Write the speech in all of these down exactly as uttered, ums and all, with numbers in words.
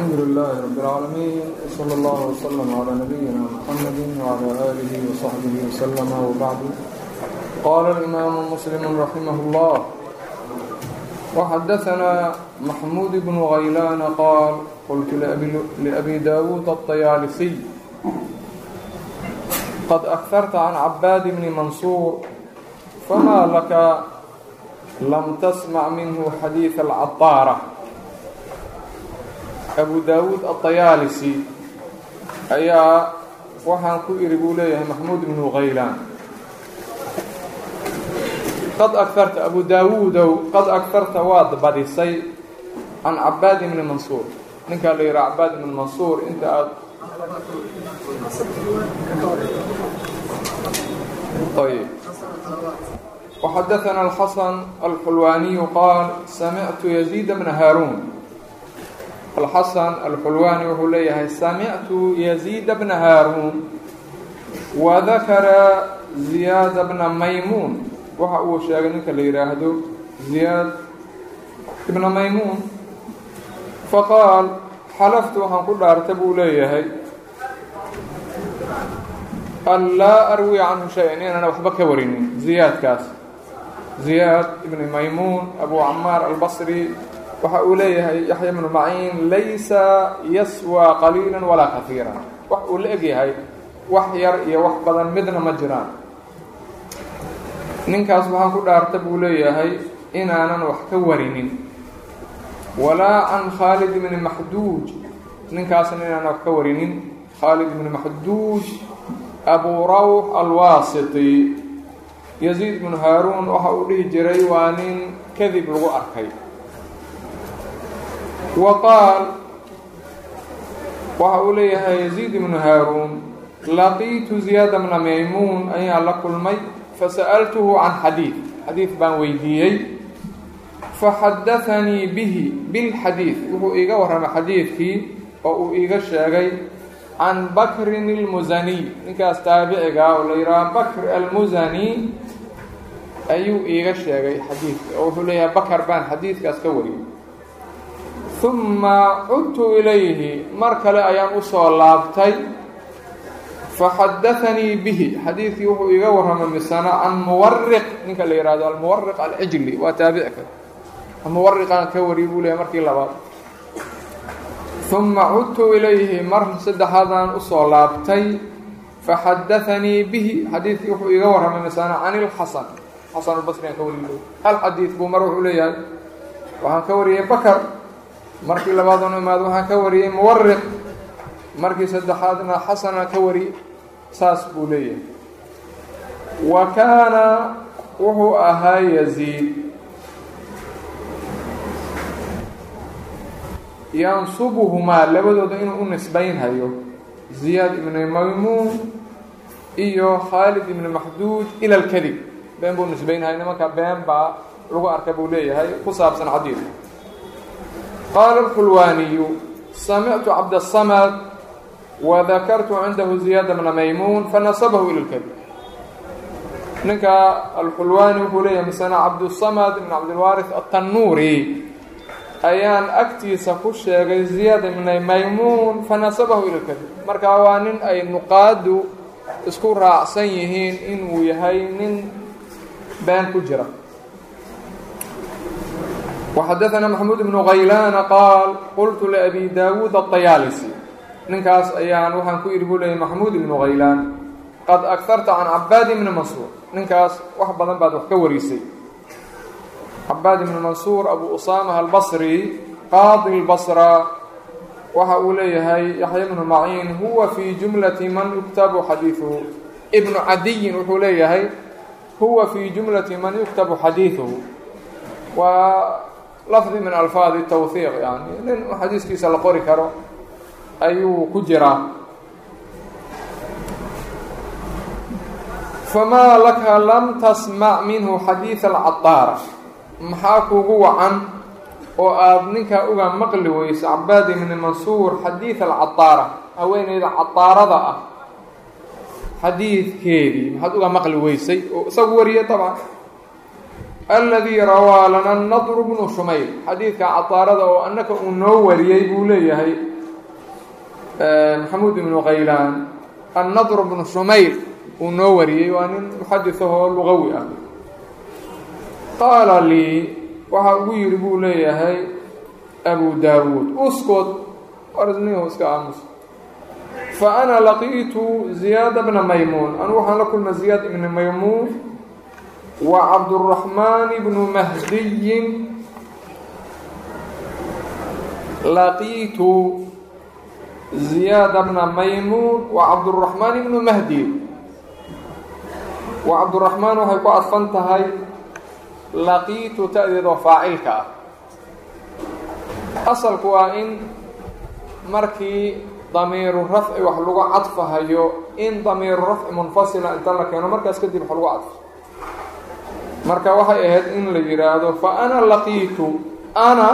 الحمد لله رب العالمين صلى الله وسلم على نبينا محمد وعلى آله وصحبه وسلم وبعد. قال الإمام مسلم رحمه الله: وحدثنا محمود بن غيلان قال: قلت لأبي, لأبي داود الطيالسي: قد أكثرت عن عباد بن منصور، فما لك لم تسمع منه حديث العطارة. أبو داود الطيالسي أيا وحان كو إربوليه محمود بن غيلان قد أكثرت أبو داود قد أكثرت واد بديسي عن عباد بن منصور. نك اللي يرى عباد بن منصور أنت أد... طيب. وحدثنا الحسن الحلواني قال: سمعت يزيد بن هارون. الحسن الحلواني وحليه: سمعت يزيد بن هارون وذكر زياد بن ميمون. waxa uu sheegay ninka la yiraahdo Ziyad ibn Maymun. faqal halaftu waxaan ku dhaartay buu leeyahay alla arwi anhu shay'an inana waxba ka warinin. Ziyadkaas Ziyad ibn Maymun Abu Ammar al-Basri waxa uu leeyahay Yahya ibn Ma'in laysa yaswa qalilan wala kathiran. wax uu leeyahay wax yar iyo wax badan midna ma jiraan. ninkaas waxaan ku dhaartay buu leeyahay inaanan wax ka warinin walaa an Khalid ibn Mahduj. ninkaasna inaanan wax ka warinin Khalid ibn Mahduj Abu Rawh al-Wasiti. Yazid ibn Harun waxa uu dhihi jiray waa nin kadib lagu arkay. وقال waxa uu leeyahay Yazid ibn Harun: laqitu Ziyad ibn Maymun ayaa la kulmay فسألته عن حديث حديث بان ويديي فحدثني به بالحديث. وهو إيغا ورما حديثي أو إيغا شاقي عن بكر المزني. نكاس تابعيغا وليرا بكر المزني أيو إيغا شاقي حديث أو هليا بكر بان حديث كاس كوري. ثم عدت إليه مركل أيام أصول لابتي فحدثني به حديثي وهو يغورهم من سنة عن مورق. نك اللي يراد المورق العجلي وتابعك المورق كوري بوله مركي لبا. ثم عدت إليه مرة سد هذا أصولابتي فحدثني به حديثي وهو يغورهم من سنة عن الحسن حسن البصري كوري له. الحديث بمروح إليه وها كوري بكر مركي لبا دون ما وها كوري مورق مركي سد هذا حسن كوري saas buu leeyahay. wa kaana wuxuu ahaa Yaziid yansubuhumaa labadooda inuu u nisbaynhayo Ziyad ibn Maymun iyo Khalid ibn Mahduj ila al-kadhib. been buu nisbaynhayo nimanka been baa lagu arkay buu leeyahay ku saabsan xadiis. qaala al-Hulwani: sami'tu Abd as-Samad وذكرت عنده زياد بن ميمون فنسبه إلى الكذب. نكا الحلواني وكليه مسنا عبد الصمد بن عبد الوارث التنوري أيان أكتي سكوش زياد بن ميمون فنسبه إلى الكذب. مركا وانين أي نقاد اسكور رأسيهين إن ويهين بان كجرة. وحدثنا محمود بن غيلان قال: قلت لأبي داود الطيالسي. ninkaas ayaan waxaan ku irbuulay Mahmud ibn Ghaylan: qad aktharta an Abbad ibn Mansur. ninkaas wax badan baad wax ka warisay. Abbad ibn Mansur Abu Usama al-Basri qadi al-Basra waxa uu leeyahay Yahya ibn Ma'in huwa fi jumlati man yuktabu hadithuhu. Ibn Adi wuxuu leeyahay huwa fi jumlati man yuktabu hadithuhu wa lafz min alfaaz at-tawthiq, yani nin hadiiskiisa la qori karo ayuu ku jiraa. famaa laka lam tasmac minhu xadiid alcataara. maxaa kuugu wacan oo aad ninkaa uga maqli weyso Cabaad ibn Mansuur xadiid alcataara, haweeneyda cataarada ah xadiidkeedii maxaad uga maqli weysay oo isagu wariyay طبعا. الذي روى لنا النضر بن شميل حديث عطارده oo annaka uu noo wariyay buu leeyahay محمود بن غيلان النضر بن شميل ونوري وأن محدثه لغوي قال لي وحاوير بولي هاي أبو داود أسكت ورزنيه اسكت عمس فأنا لقيت زياد بن ميمون أنا وحنا لكم زياد بن ميمون وعبد الرحمن بن مهدي لقيت زياد بن ميمون وعبد الرحمن بن مهدي وعبد الرحمن وحيكو أطفنتهاي لقيت تأذيذ فاعلك أصل كوائن مركي ضمير الرفع وحلوغ عطفها يو إن ضمير الرفع منفصلة انت لك يعني مركز كدي بحلوغ عطف مركا وحي اهد إن لجراده فأنا لقيت أنا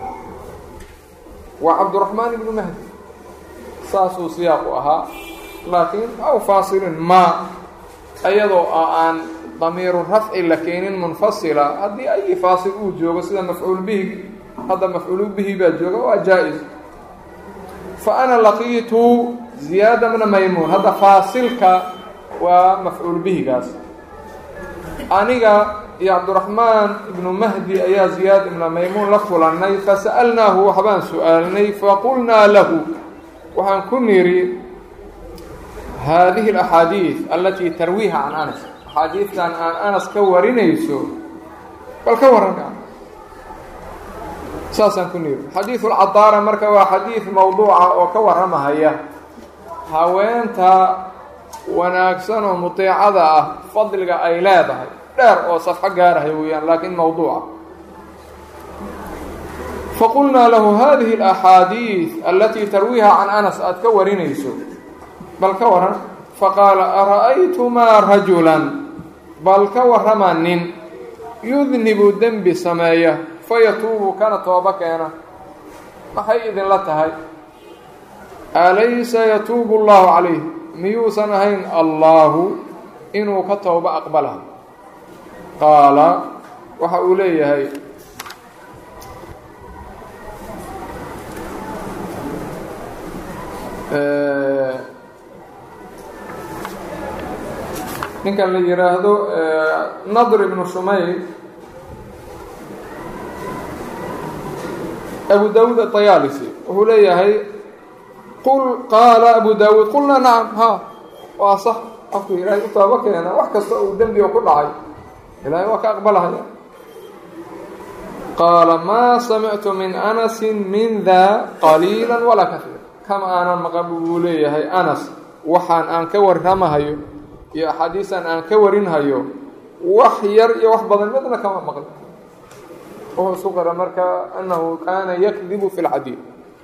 وعبد الرحمن بن مهدي ساسو سياقها لكن أو فاصل ما أيضا أن ضمير الرفع لكين منفصلة هذه أي فاصل وجوه سيدا مفعول به هذا مفعول به بجوه وجائز فأنا لقيت زياد بن ميمون هذا فاصلك ومفعول به قاس أنيقا يا عبد الرحمن بن مهدي أيا زياد بن ميمون لفلني فسألناه وحبان سؤالني فقلنا له وحن كنيري هذه الأحاديث التي ترويها عن أنس حديث عن أنس كورينيسو بل كورنا ساسا كنير حديث العطارة مركبة حديث موضوعة وكورمها هي هاوينتا وناكسن ومطيعة فضل أيلادها دار أو صفحة قارها ويان لكن موضوعة فقلنا له هذه الأحاديث التي ترويها عن أنس أتكورينيسو بل كورنا فقال أرأيتما رجلا بل كورمان يذنب ذنب سمايا فيتوب كان توبك أنا ما هي إذن لتهي أليس يتوب الله عليه ميوسن هين الله إنه كتوب أقبلها قال وحأولي هي أه إن كان اللي يراهدو أه نضر بن شميل أبو داود الطيالسي وهو ليه قل قال أبو داود قلنا نعم ها وصح أفكي إلهي أطابك أنا وحكست ذنبي وكل عاي إلهي وكا أقبلها قال ما سمعت من أنس من ذا قليلا ولا كثير كما أنا مقبولي هي أنس وحان أنكور رمها يا حديثا أنكورين هيو وحير يوحبض المدنة كما مقبول وهو صغر مركا أنه كان يكذب في الحديث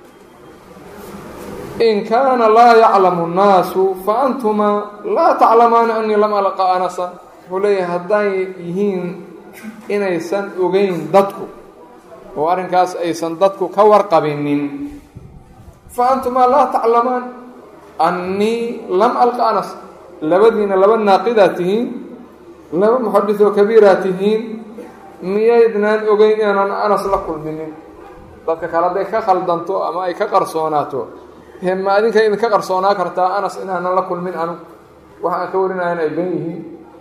إن كان لا يعلم الناس فأنتما لا تعلمان أني لم ألقى أنسا وليه هداي يهين إنيسان أغين دادكو وأرنكاس أيسان دادكو كورقبينين فأنتما لا تعلمان أني لم ألقى أنسا لبدين لبن ناقداتهين لبن محدثو كبيراتهين miyaydnaan ogeyn inaan anas la kulminin dadka kale haday ka khaldanto ama ay ka qarsoonaato hema adinka idin ka qarsoonaa kartaa anas inaan la kulmin anu waxa ka warinayaan ay been yihiin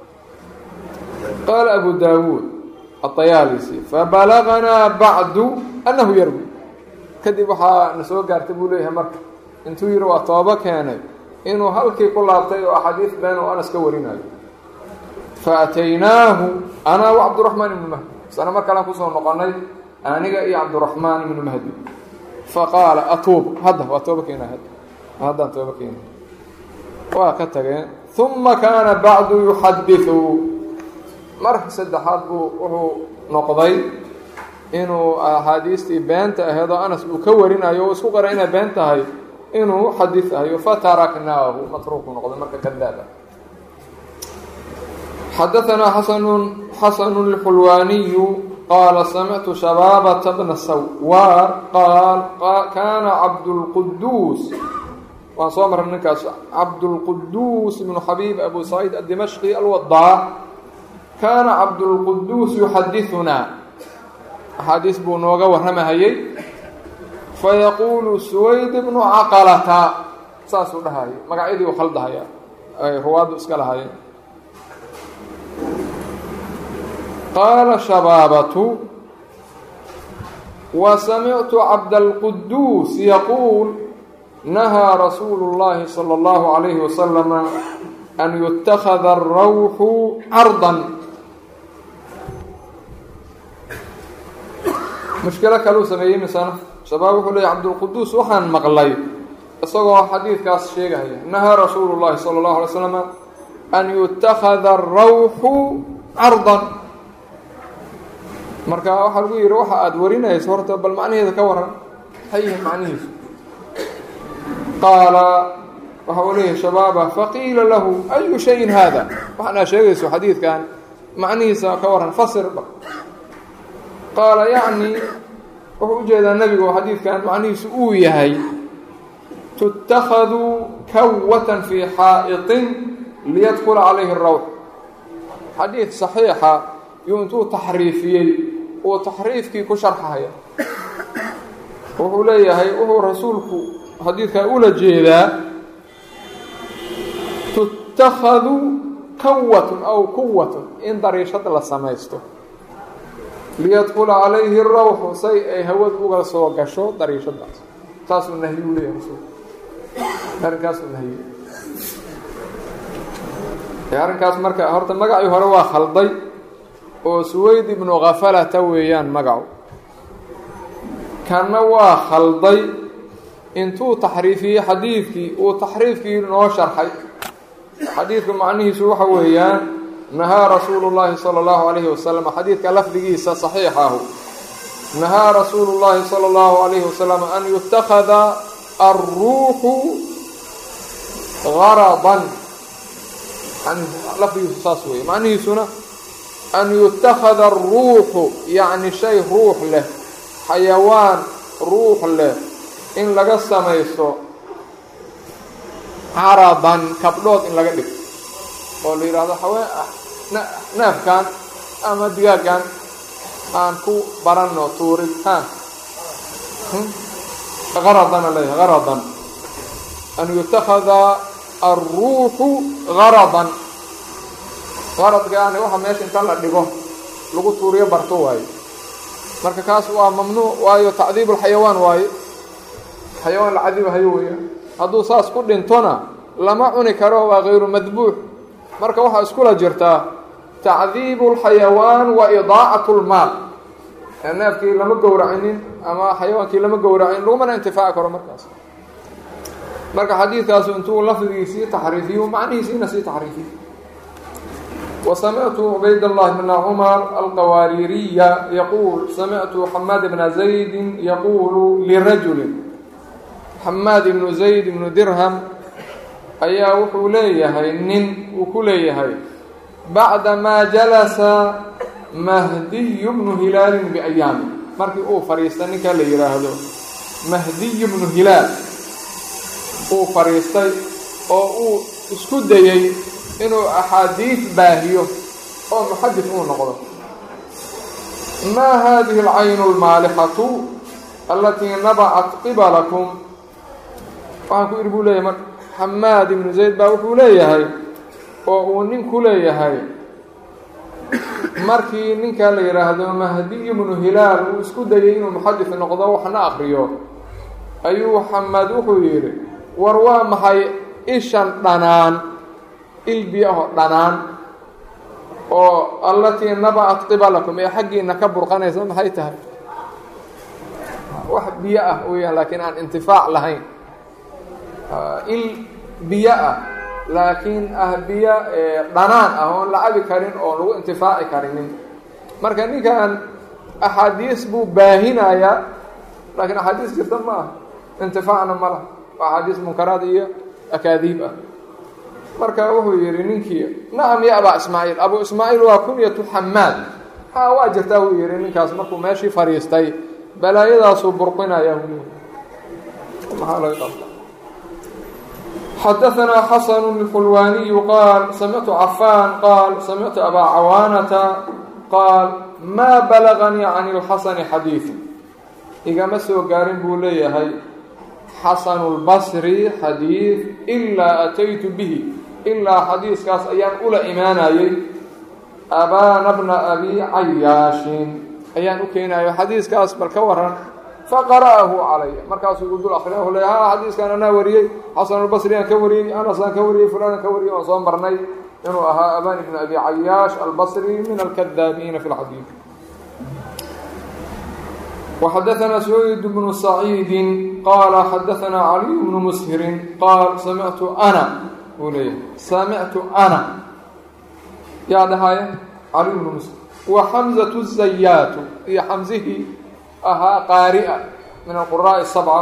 قال أبو داود الطيالسي فبلغنا بعد أنه يروي كدي وحا نسو قارتبوا ليه مرك انتو يروا طابا كان إنه هلكي كل عطي أحاديث بينه وأنس كوريناي فأتيناه أنا وعبد الرحمن بن مهدي أنا ما كان كسر نقني أنا جاء عبد الرحمن بن مهدي فقال أتوب هذا وأتوبك هنا هذا هذا أتوبك هنا وكتجين ثم كان بعد يحدث مرح سد حربه وهو نقضي إنه حديثي بنت هذا أنس وكورنا يو سوقرنا بنت هاي إنه حديث هاي فتركناه متروك نقضي مرك كذابة حدثنا حسن حسن الحلواني قال سمعت شبابة بن السوار قال, قال كان عبد القدوس وصامر النكاس عبد القدوس بن حبيب أبو سعيد الدمشقي الوضاع كان عبد القدوس يحدثنا حديث بنوغا وهرمهي fayaquulu suwayd bnu caqalata saasuu dhahaya magacyadii u khaldahaya ay ruwaaddu iska lahaayeen. qaala shabaabatu wa samictu cabdalquduus yaquul nahaa rasuulu llaahi sala allahu calayhi wasalama an yutakhada arawxu cardan. mushkilo kaluu sameeyey misana shabaab wuxuu leeyay cabdulquduus waxaan maqlay isagoo xadiidkaas sheegaya nahaa rasuulu llaahi sala allahu alay slam an yutakhada arawxu cardan. marka waxaa lagu yidhi waxa aada warinayso horta bal macnaheeda ka waran maxay yihiin macnihiisu. qaala waxa uu leeyahay shabaaba faqiila lahu ayu shayin haada waxaanaa sheegayso xadiidkan macnihiisa ka waran fasirba. qaala yacni wuxuu ujeedaa nebigu xadiidkan macnihiisu uu yahay tuttakhadu kawatan fii xaa'iطin liyadkula calayhi rawx. xadiid saxiixa yuu intuu taxriifiyey uu taxriifkii ku sharxaya wuxuu leeyahay wuxuu rasuulku xadiidkaa ula jeedaa tuttakhadu kawatun aw quwatun in dariishad la samaysto liyadkula calayhi rawxu say ay hawad uga soo gasho dariishadaas. taasuu nahyuu leeyahay rasuulku arrinkaasuu nahyey. arrinkaas marka horta magacii hore waa khalday oo suwayd ibnu khafalata weeyaan magacu. kanna waa khalday intuu taxriifiyey xadiidkii uu taxriifkii noo sharxay. xadiidku macnihiisu waxa weeyaan nahaa rasuulu llaahi sala allahu calayhi wasalam xadiidka lafdigiisa saxiixahu nahaa rasuulu llaahi sala allahu calayhi wasalam an yutakhada alruuxu garadan. lafdigiisu saas weeye macnihiisuna an yutakhada aruuxu yacni shay ruux leh xayawaan ruux leh in laga samaysto caradan kabdhood in laga dhigto oo la yidhaahdo haween neefkan ama digaaggan aan ku baranno tuuritaan garadana leeyahay garadan an yutakhada alruuxu garadan. qaradkaani waxa meesha inta la dhigo lagu tuuriyo barto waaye. marka kaas waa mamnuuc waayo tacdiibu lxayawaan waaye xayawaan la cadiibahayo weya. hadduu saas ku dhintona lama cuni karo waa hayru madbuux. marka waxaa iskula jirtaa tacdiibu lxayawaan wa idaacatu lmaal. neefkii lama gowracinin ama xayawaankii lama gowracin lagumana intifaaci karo markaas. marka xadiidkaasu intuu lafdigiisii taxriifiyu macnihiisiina sii taxriifiy. وسمعت عبيد الله بن عمر القواريري يقول سمعت حماد بن زيد يقول لرجل حماد بن زيد بن درهم أيا وحوليه نن وكليه بعدما جلس مهدي بن هلال بأيام مركي أو فريستني كان ليراهدو مهدي بن هلال أو فريستي أو أو اسكديي inuu axaadiid baahiyo oo muxadis uu noqdo. maa haadihi alcaynu almaalixatu allatii nabacat qibalakum. waxaan ku idhi buu leeyahay mar xamaad ibnu zayd baa wuxuu leeyahay oo uu nin ku leeyahay markii ninkaa la yidhaahdo mahdiy ibnu hilaal uu isku dayay inuu muxadis noqdo waxna akriyo ayuu xamaad wuxuu yidhi war waa maxay ishan dhanaan il biyo ahoo dhanaan oo allatii nabacat qibalakum ee xaggiina ka burqanaysa maxay tahay wax biyo ah weyaan laakiin aan intifaac lahayn. il biyo ah laakiin ah biyo dhanaan ah oon la cabi karin oo lagu intifaaci karinin. marka ninkan axaadiis buu baahinayaa laakiin axaadiis jirta ma aha intifaacna ma laha waa axaadiis munkaraad iyo akaadiib ah. marka wuxuu yidhi ninkii nacam ya abaa ismaaciil abu ismaaciil waa kunyatu xamaad ha waa jirtaa wuu yidhi ninkaas markuu meeshii fadhiistay balaayadaasuu burqinaya maxaa laga qabta. xadaثanaa xasanu الxulwaaniyu qaal samictu cafaan qaal samictu abaa cawaanata qaal maa balaganii can اlxasani xadiiثu. igama soo gaarin buu leeyahay xasanulbasri xadiid ilaa ataytu bihi ilaa xadiiskaas ayaan ula imaanayay abaana bna abi cayaashin ayaan u keenayo xadiiskaas bal ka waran faqara'ahu calaya markaasuu igu dul akriya le ha xadiiskan anaa wariyey xasanulbasri aan ka wariyey anasaan ka wariyey fulaan aan ka wariyey waan soo marnay inuu ahaa abaan ibn abi cayaash albasri min alkadaabiina fi lxadiid. وxadaثna سعيid بن سacيid qاala xadaثna عlي بن mshiri qaal samictu أna uu leeyahay samictu أna yaa dhahaya cali بن mshir وxمزة الزayaatu iyo xamزihii ahaa qaari'a min الquraaءi السبcة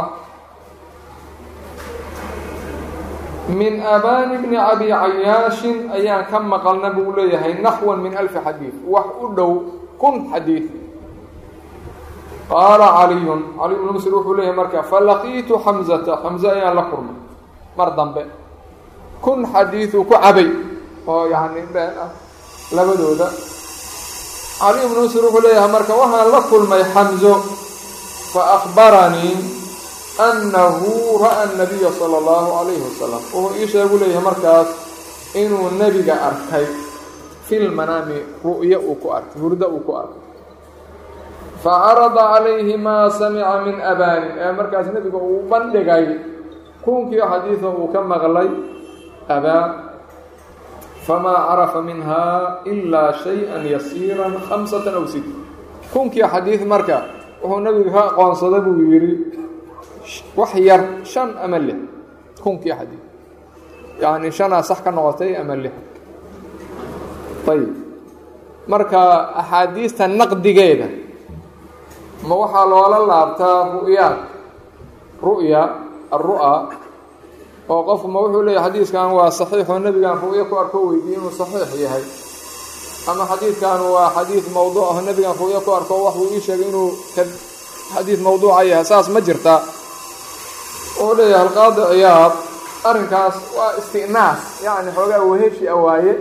min abani bni abi cayaaشhin ayaan ka maqalna buu leeyahay naxwa min alfi xadiiث wax u dhow kun xadiiث. qaala caliyun cali bnu musir wuxuu leeyahay marka falaqiitu xamzata xamze ayaan la kulmay mar dambe kun xadiiثuu ku cabay oo yani been ah labadooda. cali bnu musir wuxuu leeyahay marka waxaan la kulmay xamzo faakbaranii annahu ra'a الnabiya salى اllahu عalayhi wasalam wuxuu ii sheegu leeyahay markaas inuu nebiga arkay fi lmanaami ru'yo uu ku arkay hurdo uu ku arkay facarada calayhi maa samica min abani ee markaas nebiga uu bandhigay kunkii xadiida uu ka maqlay abaa famaa carafa minha ilaa shay-an yasiira khamsata aw sit kunkii xadiid marka wuxuu nebiga ka aqoonsaday buu yidhi wax yar shan ama lix kunkii xadiid yacni shanaa sax ka noqotay ama lix. ayib marka axaadiista naqdigeeda ma waxaa loola laabtaa ru'yaad ru'ya alru'a oo qofku ma wuxuu leeyahay xadiidkan waa saxiixoo nebigaan ru'yo ku arko weydiye inuu saxiix yahay ama xadiidkan waa xadiid mawduuc aho nebigaan ru'yo ku arko waxuu ii sheegay inuu ka xadiid mawduuca yahay saas ma jirta. wuxuu leeyahay alqaadi ciyaad arrinkaas waa isti'naas yacni xoogaa waheshi a waaye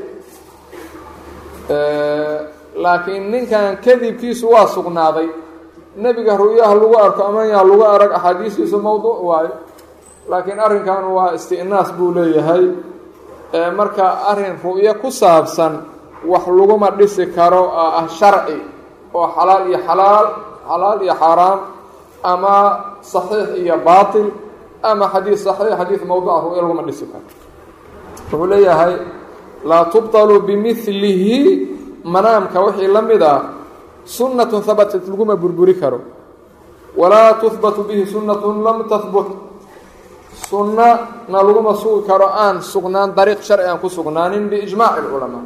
laakiin ninkan kadibkiisu waa sugnaaday nebiga ru'yaha lagu arko amanyaa lagu arag axaadiistiisu mawduuc waayo laakiin arrinkan waa isti'naas buu leeyahay marka arrin ru'yo ku saabsan wax laguma dhisi karo oo ah sharci oo xalaal iyo xalaal xalaal iyo xaaraam ama saxiix iyo baatil ama xadiid saxiix xadiid mawduuca ru'yo laguma dhisi karo. wuxuu leeyahay laa tubطalu bimilihi manaamka wixii la mid ah sunnatun habatat laguma burburi karo walaa tuhbatu bihi sunnatun lam tahbut sunnana laguma sugi karo aan sugnaan dariiq sharci aan ku sugnaanin biijmaaci اlculamaa.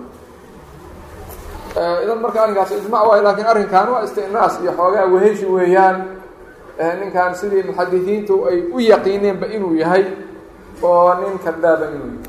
idan marka arrinkaas ijmac waay laakiin arrinkan waa isti'naas iyo xoogaa waheshi weeyaan ninkan sidii muxadisiintu ay u yaqiineenba inuu yahay oo nin kadaaba inuu yahay.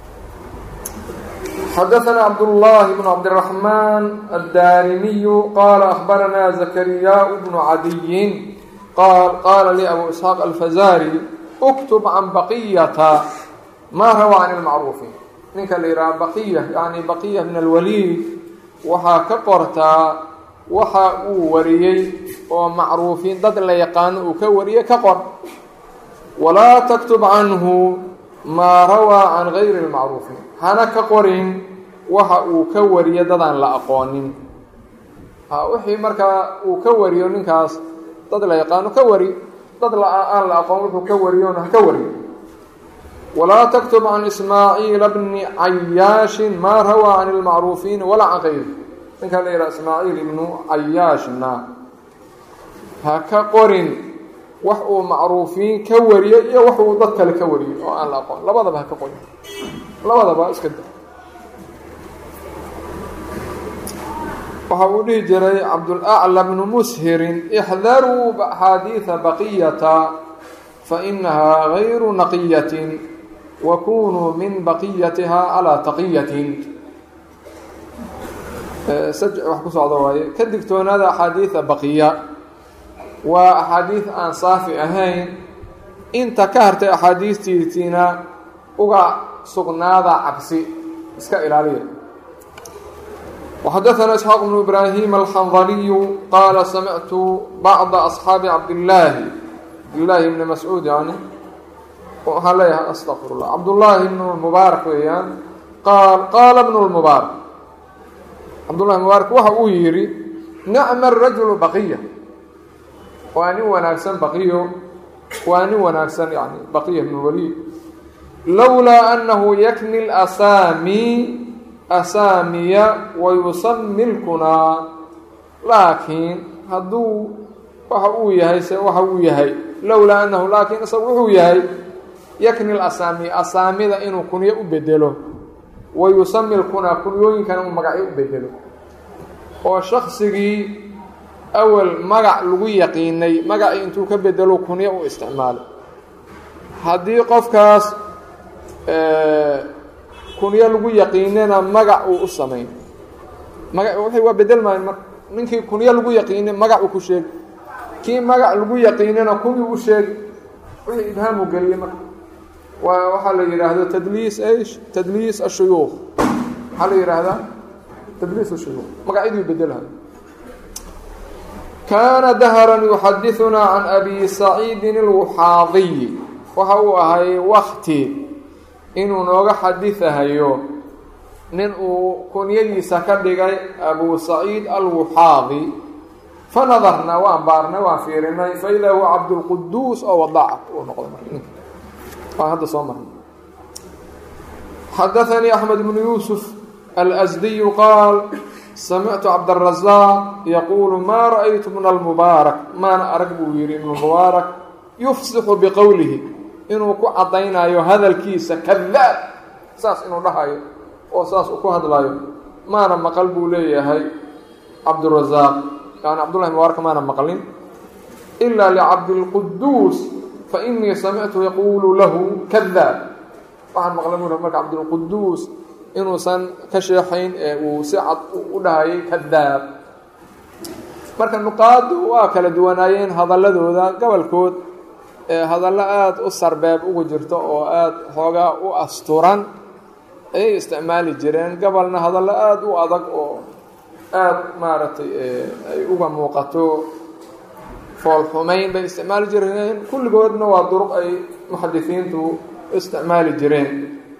xadaثna cabdالlahi bn cabdالرaحman الdarimiyu qaala أخbarana زakriyaaء bnu cadiyin qaal qaala li abu isxaaq alfazari اktub can baqiyata maa rawaa can اlmacruufiin ninka la yidhaha baqiya yani baqiya min alwaliid waxaa ka qortaa waxa uu wariyey oo macruufiin dad la yaqaano uu ka wariyey ka qor walaa taktub canhu maa rawaa can gayri اlmacruufiin hana ka qorin waxa uu ka wariyo dadaan la aqoonin wixii markaa uu ka wariyo ninkaas dad la yaqaano ka wari dad aan la aqoon wuxuu ka wariyona ha ka wariyo. walaa taktub can ismaaciila bni cayaashin maa rawaa can اlmacruufiin walaa can gayri ninkaan la yidhaha ismaaciil ibnu cayaashna ha ka qorin wax uu macruufiin ka wariyo iyo wax uu dad kale ka wariyo oo aan la aqoon labadaba ha ka qorin labadaba iska da. waxa uu dhihi jiray cabdulأclى bnu mushirin ixdaruu axaadiiثa baqiyata fainahaa gayru naqiyatin wakunuu min baqiyatiha calىa taqiyatin. sajc wax ku socdo waaye ka digtoonaada axaadiiثa baqiya waa axaadiiث aan saafi ahayn inta ka hartay axaadiistiisiina uga sugnaada cabsi iska ilaaliya. وxdثna إسحاaq بن إبراهيم الحنظلي qال سمعت بعض أصحاaب عبداللahi عبداللahi بن مسعوud yani waxaan leeyahay أstغfir الlah cبداللahi بن المبارك weeyaan qاal qاala بن المبارك cبداللahi مبارك waxa uu yihi نعم الرجل بقية waa nin wanaagsan bqiyo waa nin wanaagsan yani baqية بن الوليد lowlaa أنه ykni الأsاmي asaamiya wayusami lkunaa laakiin hadduu waxa uu yahay se waxa uu yahay lowlaa anahu laakiin isaga wuxuu yahay yakni lasaami asaamida inuu kunyo u bedelo wayusami lkunaa kunyooyinkana uu magacyo u bedelo oo shaksigii awal magac lagu yaqiinay magacii intuu ka bedelo kunyo u isticmaalo haddii qofkaas kunyo lagu yaqiinana magac uu u samayn maga waxay waa bedel maayo marka ninkii kunyo lagu yaqiinay magac uu ku sheegi kii magac lagu yaqiinana kunyu u sheegi wixii ibhaamu geliyey marka waa waxaa la yidhaahdo tadliis ish tadliis ashuyuukh waxaa la yidhaahdaa tadliis ashuyuukh magacyadii bedelahay kaana dahran yuxadithunaa can abi saciidin alwuxaadiy waxa uu ahay wakti inuu nooga xadiثahayo nin uu kunyadiisa ka dhigay abu saciid alwuxaadi fanadarnaa waan baarnay waan fiirinay faida huwa cabdاlquduus oo wadaca uu noqday marka waan hadda soo marnay xadaثanii axmed bnu yuusuf alأsdiy qaal samictu cabdالrazaaq yaquulu maa ra'aytu min almubaarak maana arag buu yihi ibn mubaarak yufsixu biqowlihi inuu ku caddaynayo hadalkiisa kadaab saas inuu dhahayo oo saas uu ku hadlayo maana maqal buu leeyahay cabdurazaaq yani cabdullahi mubaarak maana maqlin ilaa licabdilquduus fa inii samictu yaquulu lahu kadaab waxaan maqlay buu marka cabdilquduus inuusan ka sheexayn ee uu si cad u dhahayay kadaab marka nuqaadu waa kala duwanaayeen hadaladooda gobolkood hadallo aada u sarbeeb ugu jirto oo aada xoogaa u asturan ayay isticmaali jireen gobolna hadallo aada u adag oo aada maaragtay ay uga muuqato foolxumayn bay isticmaali jireen kulligoodna waa duruq ay muxadisiintu isticmaali jireen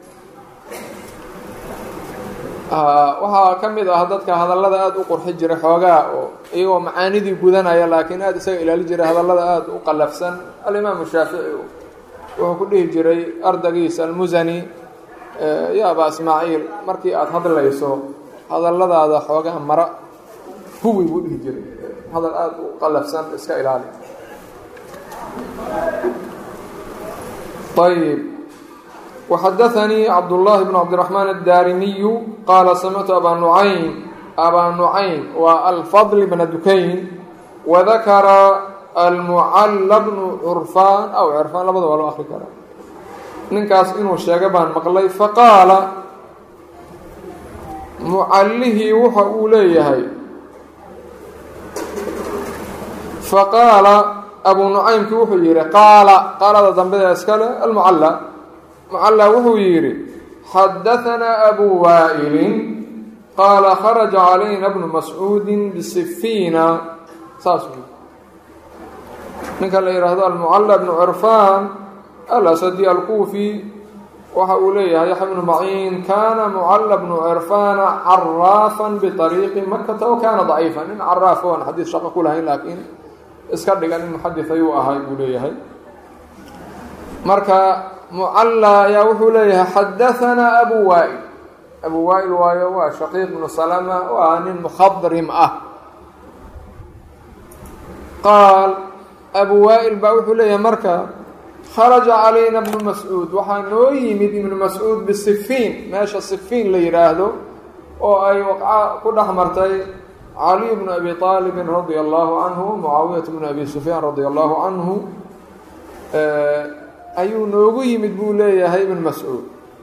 waxaa ka mid ah dadka hadallada aada u qurxi jiray xoogaa oo iyagoo macaanidii gudanaya laakiin aada isaga ilaali jiray hadallada aada u qalafsan alimaamu shaafici wuxuu ku dhihi jiray ardaygiisa almusani ya abaa ismaaciil markii aada hadlayso hadalladaada xoogaa mara huwi buu dhihi jiray hadal aada u qalafsan iska ilaali ayb وxadaثnii cabdاللahi بن cabdiلرحمن الdarimiy qaala samictu abaa nucaym abaa nucaym waa alfضل bna dukayn wadakara almucalla bnu curfaan aw curfaan labada waa loo akri karaa ninkaas inuu sheegay baan maqlay faqaala mucallihii waxa uu leeyahay faqaala abu nucaymki wuxuu yihi qaala qaalada dambeda iskale almucalla mucalla wuxuu yidhi xadaثanaa abu waa'ilin qaala kharaja calayna bnu mascuudi bisifiina saasuu ninka la yidhaahdo almucalla bnu curfaan alasadi alkuufi waxa uu leeyahay yaxya bnu maciin kaana mucalla bnu curfaana caraafan biطariiqi makata o kaana daciifa nin caraaf oan xadiid shaqo ku lahayn laakiin iska dhigan in muxadis ayuu ahay buu leeyahay marka mucalla ayaa wuxuu leeyahay xadaثanaa abu waa'il abu waa'il waayo waa shaqiiq bnu salama waa nin mukhadrim ah qaal abu waa'il baa wuxuu leeyahay marka kharaja calayna bnu mascuud waxaa noo yimid ibnu mascuud bisifiin meesha sifiin la yidhaahdo oo ay waqca ku dhex martay caliy bnu abi aalibin radia allahu canhu mucaawiyat bnu abi sufyaan radia allahu canhu ayuu noogu yimid buu leeyahay ibn mascuud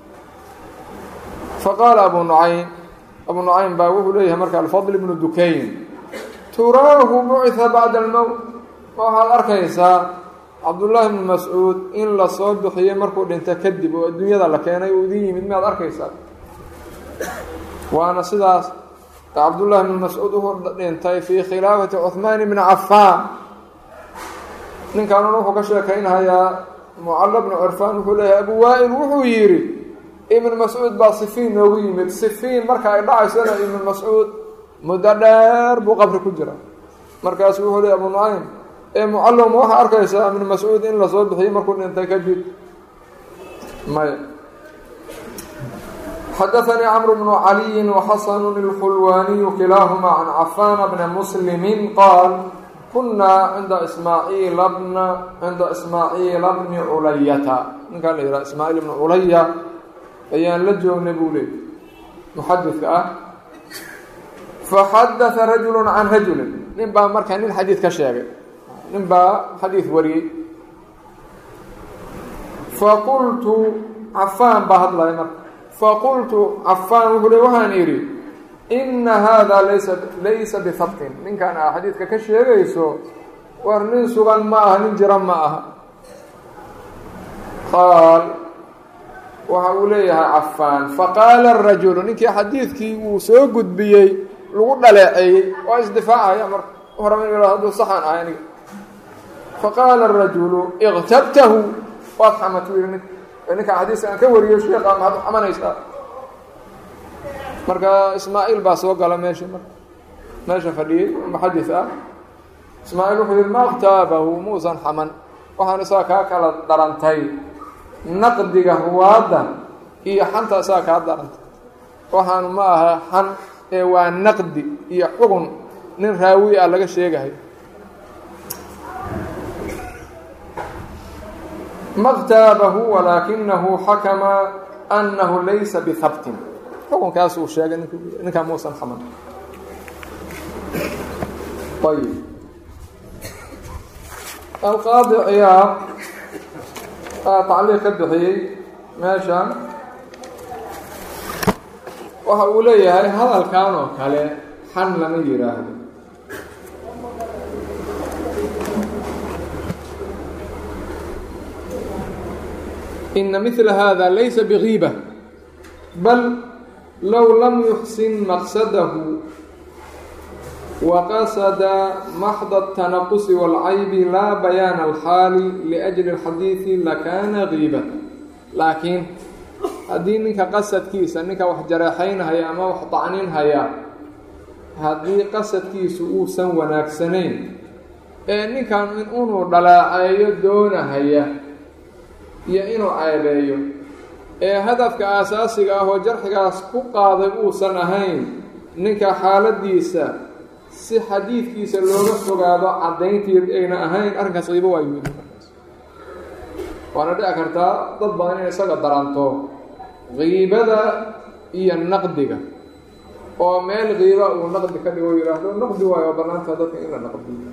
faqaala abu nucaym abu nucaym baa wuxuu leeyahay marka alfadl ibnu dukayn turaahu buciثa bacda almowt waxaad arkaysaa cabdullaahi ibnu mascuud in lasoo bixiyey markuu dhinta kadib oo adduunyada la keenay uu idin yimid miyaad arkaysaa waana sidaas cabdullahi bn mascuud wuxuu dhintay fii khilaafati cuhmaan bni cafaan. ninkaanuna wuxuu ka sheekaynhayaa mucalla bnu curfaan wuxuu leeyahay abu waa'il wuxuu yidhi ibn mascuud baa sifiin noogu yimid. sifiin marka ay dhacaysana ibn mascuud muddo dheer buu qabri ku jira. markaasu wuxuu leeyahy abu nucaym ee mucallow ma waxaa arkaysaa ibn mascuud in lasoo bixiyey markuu dhintay kadib? maya. xadaثnii cmr bnu caliyi وxasn الxulwaaniyu kilaaهma can cafaan bni muslimi qaal kunaa cinda ismaaciila bna cinda ismaaciila bni culayata. ninkaan la yidhaha ismaaciil bni culaya ayaan la joognay buu leey muxadidka ah. faxadaثa rajulu can rajuli, nin baa markaa nin xadiid ka sheegay, nin baa xadiid wariyey. faqultu cafaan baa hadlaya marka. faqultu cafaan wuxuu le waxaan idhi ina haada laysa laysa bihabtin, ninkaan aa xadiidka ka sheegayso war nin sugan ma aha, nin jira ma aha. qaal waxa uu leeyahay cafaan faqaala arajulu, ninkii xadiidkii uu soo gudbiyey lagu dhaleeceeyey waa isdifaacaya marka horaba in hadduu saxan ahay aniga. faqaala arajulu iqtabtahu, waad xamatu yidhi nink ninkaa xadiiska aan ka wariyo sheekha maxaad u xamanaysaa? marka ismaaciil baa soo gala meesha marka meesha fadhiyey muxadis ah. ismaaciil wuxuu yihi ma ktaabahu, muusan xaman, waxaan isaga kaa kala darantay naqdiga ruwaadda iyo xanta isaga kaa darantay. waxaanu ma aha xan ee waa naqdi iyo xugun nin raawi ah laga sheegahay. ma ktaabahu walaakinahu xakama annahu laysa bihabtin, xukunkaasuu sheegay ninkaa muusan xaman. ayb alqaadi ciyaad aa tacliiq ka bixiyey meeshan waxa uu leeyahay hadalkan oo kale xan lama yidhaahdo. ina mila hada laysa bgiibة bal low lam yuxsin maqsadahu waqasada maxda التanaqusi wاlcaybi laa bayaana alxaali liأjli اlxadiiثi lakana giiba. laakiin haddii ninka qasadkiisa ninka wax jareexaynhaya ama wax dacninhaya haddii qasadkiisu uusan wanaagsanayn ee ninkan in inuu dhalaaceeyo doonahaya iyo inuu ceebeeyo ee hadafka aasaasiga ah oo jarxigaas ku qaaday uusan ahayn, ninka xaaladiisa si xadiidkiisa looga fogaado caddaynteed ayna ahayn, arrinkaas qiibo waa yimid. waana dhici kartaa dad badan inay isaga daranto qiibada iyo naqdiga, oo meel qiiba uu naqdi ka dhigo yidhaahdo naqdi waayo bannaanta dadka in la naqdiyo.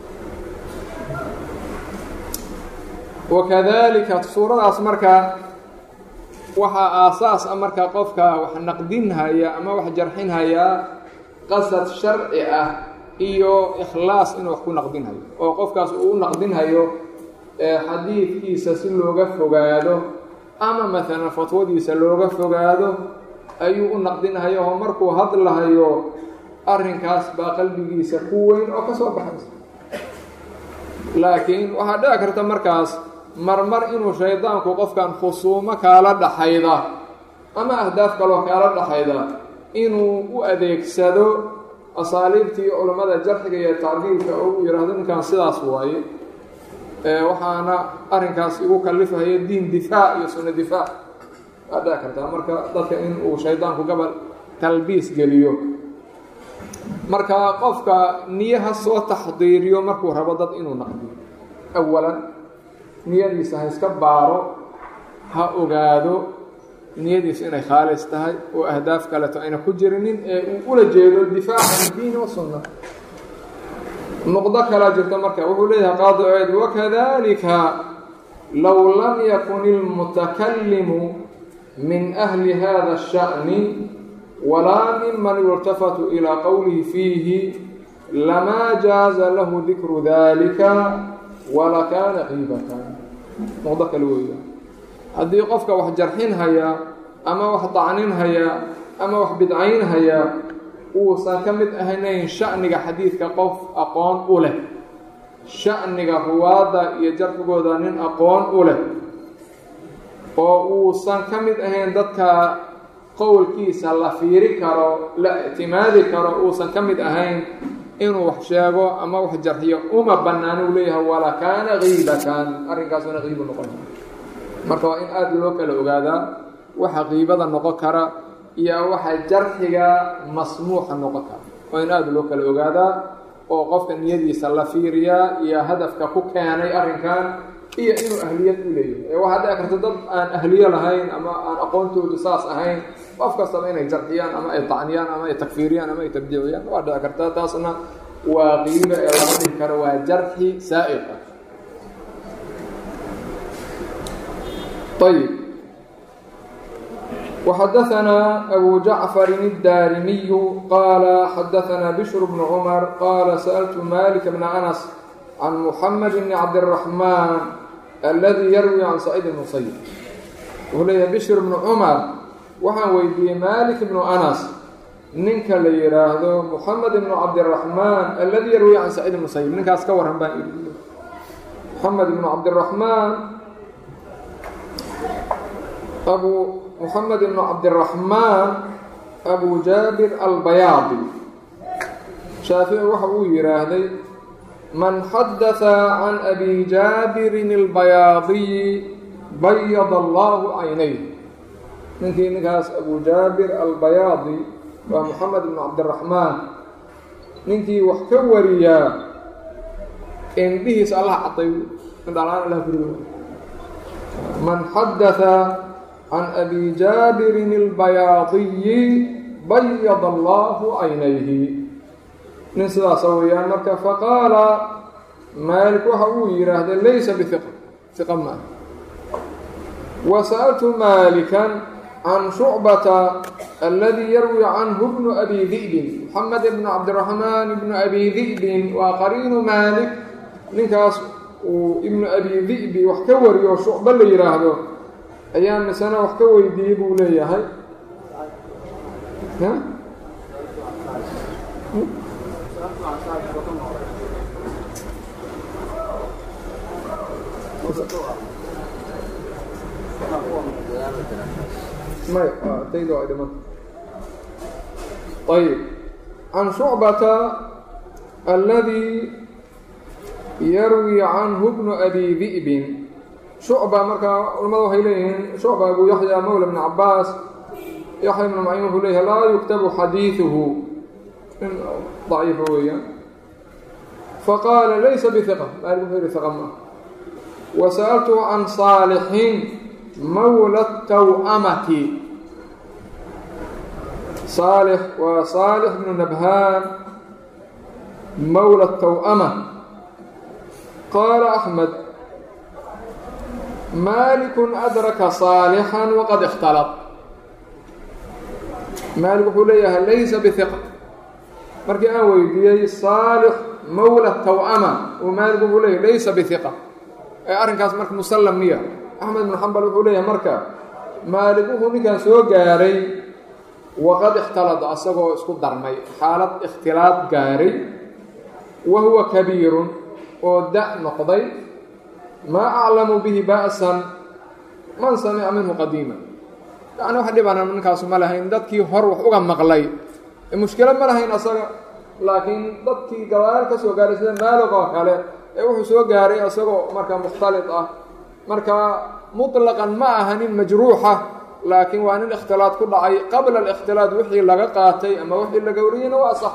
wakadalika suuradaas markaa waxaa aasaas a markaa qofka wax naqdinhaya ama wax jarxinhayaa qasad sharci ah iyo ikhlaas inuu wax ku naqdinhayo, oo qofkaas uu u naqdinhayo xadiidkiisa si looga fogaado ama maalan fatwadiisa looga fogaado ayuu u naqdinhayo, oo markuu hadlahayo arrinkaas baa qalbigiisa ku weyn oo ka soo baxaysa. laakiin waxaa dhici karta markaas marmar inuu shaydaanku qofkan khusuumo kaala dhaxayda ama ahdaaf kaloo kaala dhaxayda inuu u adeegsado asaaliibtii culammada jarxiga iyo tacdiilka oo uu yidhaahdo ninkan sidaas waaye, waxaana arrinkaas igu kalifahaya diin difaac iyo sunno difaac. waa dhici kartaa marka dadka in uu shaydaanku gabal talbiis geliyo. marka qofka niyaha soo taxdiiriyo markuu rabo dad inuu naqdiyo, awalan niyadiisa ha iska baaro, ha ogaado niyadiisa inay khaalis tahay oo ahdaaf kaleto ayna ku jirinin ee uu ula jeedo difaaca diin wa sunna. nuqdo kalaa jirta marka wuxuu leeyahay qaadi ciyaad wakadalika low lam yakun ilmutakallimu min ahli hada الsha'ni walaa miman yultafatu ilaa qowlihi fiihi lamaa jaaza lahu dikru dalika walakaana qiibatan. nuqdo kale weeya haddii qofka wax jarxinhaya ama wax dacninhaya ama wax bidcaynhaya uusan ka mid ahaynayn sha'niga xadiidka qof aqoon u leh sha'niga ruwaadda iyo jarxigooda nin aqoon u leh oo uusan ka mid ahayn dadka qowlkiisa la fiiri karo la ictimaadi karo uusan ka mid ahayn inuu wax sheego ama wax jarxiyo uma bannaano uu leeyahay walaa kaana kiibatan arrinkaasuna kiibu noqon marka waa in aada loo kala ogaadaa waxa kiibada noqon kara iyo waxa jarxiga masmuuxa noqon kara waa in aada loo kala ogaadaa oo qofka niyadiisa la fiiriyaa iyo hadafka ku keenay arrinkan iyo inuu ahliyad u leeyahay waxaa dhici karta dad aan ahliyo lahayn ama aan aqoontoodu saas ahayn qof kastaba inay jarxiyaan ama ay tacniyaan ama ay takfiiriyaan ama ay tabdiiciyaan waa dhici karta taasna waa qiibo ee laga dhihi karo waa jarxi saa'iqa ayib وحدثنا أبو جعفر الدارمي قال حدثنا بشر بن عمر قال سألت مالك بن أنس عن محمد بن عبد الرحمن الذي يروي عن سعيد بن المسيب وليه بشر بن عمر وحن ويدي مالك بن أنس ننك اللي يراهده محمد بن عبد الرحمن الذي يروي عن سعيد بن المسيب ننك أسكور هم بان محمد بن عبد الرحمن أبو محمد بن عبد الرحمن أبو جابر البياضي شافعي وحبو يراهده من حدث عن أبي جابر البياضي بيض الله عينيه ننكي نكاس أبو جابر البياضي ومحمد بن عبد الرحمن ننكي وحكوريا إن به سألها عطيو من دعنا الله فريد من حدث عن أبي جابر البياضي بيض الله عينيه نسلا سويا مركا فقال مالك وحوي هذا ليس بثقة ثقة ما وسألت مالكا عن شعبة الذي يروي عنه ابن أبي ذئب محمد بن عبد الرحمن بن أبي ذئب وقرين مالك نكاس ابن أبي ذئب وحكوري وشعبة اللي يراهده أيام سنة وحكوري ديبوا لي هاي ها ما تيجوا عندما طيب عن شعبة الذي يروي عنه ابن أبي ذئب شعبة مركا المضوح إليه شعبة أبو يحيى مولى بن عباس يحيى بن معين إليه لا يكتب حديثه ضعيف هويا فقال ليس بثقة لا يكتب ثقة ما وسألته عن صالح مولى التوأمة صالح وصالح بن نبهان مولى التوأمة قال أحمد مالك أدرك صالحا وقد اختلط مالك حليها ليس بثقة مركي أنا ويدي صالح مولى التوأمة ومالك حليها ليس بثقة أرنكاس مرك مسلم مية أحمد بن حنبل حليها مركا مالك هو كان سو غاري وقد اختلط أصبه اسكو درمي حالة اختلاط غاري وهو كبير ودع نقضي ما أعلم به بأسا من سمع منه قديما يعني واحد يبقى من كاسو مالهين دادكي هروح وقام مقلي المشكلة مالهين أصلا لكن دادكي قوار كسو قاري سيدان مالك وكاله وحو سو قاري أصلا مركا مختلطة مركا مطلقا معها مجروحة لكن وأن الاختلاط كل عي قبل الاختلاط وحي لغاقاتي أما وحي لغوريين وأصح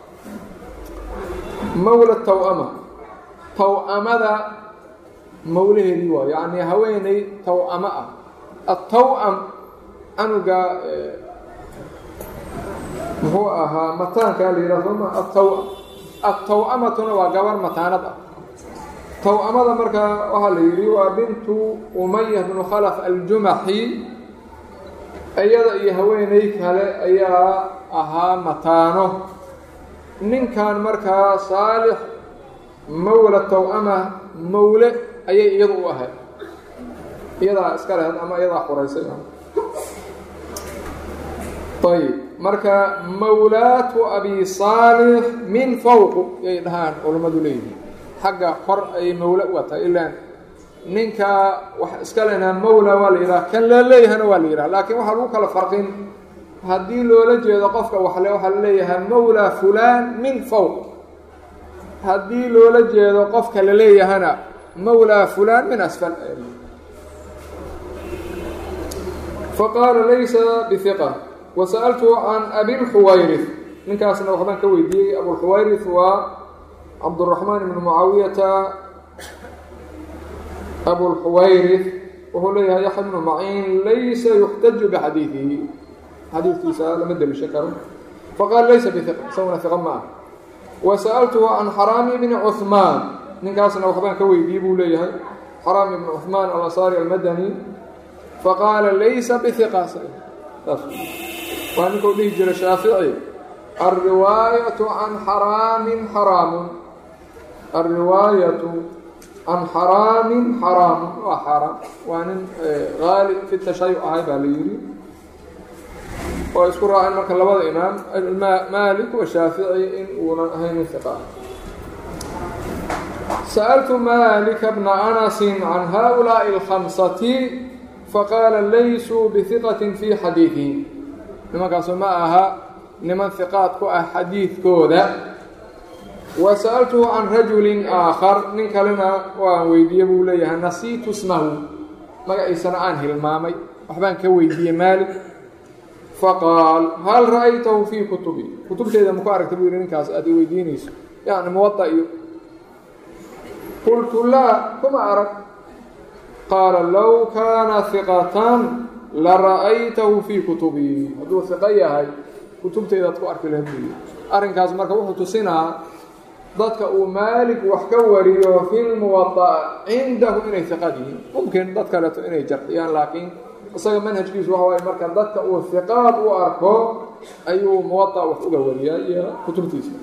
مولى التوأمة توأمة مولى ريوة يعني هويني توأمة التوأم أنوغا هو أها متان كان لي رفضنا التوأم التوأمة وقبر متانة توأمة مركا وهالي ريوة بنت أمية بن خلف الجمحي أيضا يهويني كلا أيها أها متانه نين كان مركا صالح مولى التوأمة مولى أي يضو أهل يضع اسكالها أما يضع قريسي ayb marka mawlaatu abi saalix min fawq yay dhahaan culammadu leeyihiin xagga kor ay mawla uga tahay ilaan ninka wax iska lenaa mawla waa la yidhaha kan la leeyahana waa la yidhaha laakiin waxaa lagu kala farqin haddii loola jeedo qofka waxle waxaa la leeyahay mawla fulaan min fawq haddii loola jeedo qofka la leeyahana mawla fulaan min asfal faqaala laysa bihiqa wasa'altu can abilxuwayrith ninkaasna waxbaan ka weydiiyey abulxuwayrith waa cabduraxmaan ibnu mucaawiyata abulxuwayrith wuxuu leeyahay yaxya bnu maciin laysa yuxtaju bixadiidihi xadiidkiisa lama deliishan karo faqaala laysa bihiqa isaguna hiqa ma ah wasa'altuhu can xaraami bni cuhmaan ninkaasna waxbaan ka weydiiyey buu leeyahay xaraami bni cuhmaan alansaari almadani faqaala laysa bihiqa waa ninkuu dhihi jira shaafici alriwaayatu can xaraamin xaraamun alriwaayatu can xaraamin xaraamun waa xaraam waa nin qaali fi tashayuc ahay baa la yidhi oo isku raaceen marka labada imaam maalik wa shaafici in uunan ahayn nin hiqa sa'altu malika bna anasin can haؤulaaءi اlkhamsati faqaala laysuu bihiqatin fii xadiidihi nimankaasu ma aha niman hiqaad ku ah xadiidkooda wa sa'altuhu can rajulin aakhar nin kalena waan weydiiye buu leeyahay nasiitu smahu magaciisana aan hilmaamay waxbaan ka weydiiyey maalik faqaal hal ra'aytahu fii kutubi kutubteeda maku aragta buu yidhi ninkaas aad i weydiinayso yacni muwada iyo qultu laa kuma arag qaala low kaana hiqatan la ra'aytahu fii kutubii hadduu hiqo yahay kutubteydaad ku arki lahayd buuyi arrinkaas marka wuxuu tusinaa dadka uu maalik wax ka wariyo filmuwada'a cindahu inay hiqad yihiin mumkin dad kaleeto inay jarxiyaan laakiin isaga manhajkiisu waxa waaye marka dadka uu hiqaad u arko ayuu muwada'a wax uga wariyaa iyo kutubtiisa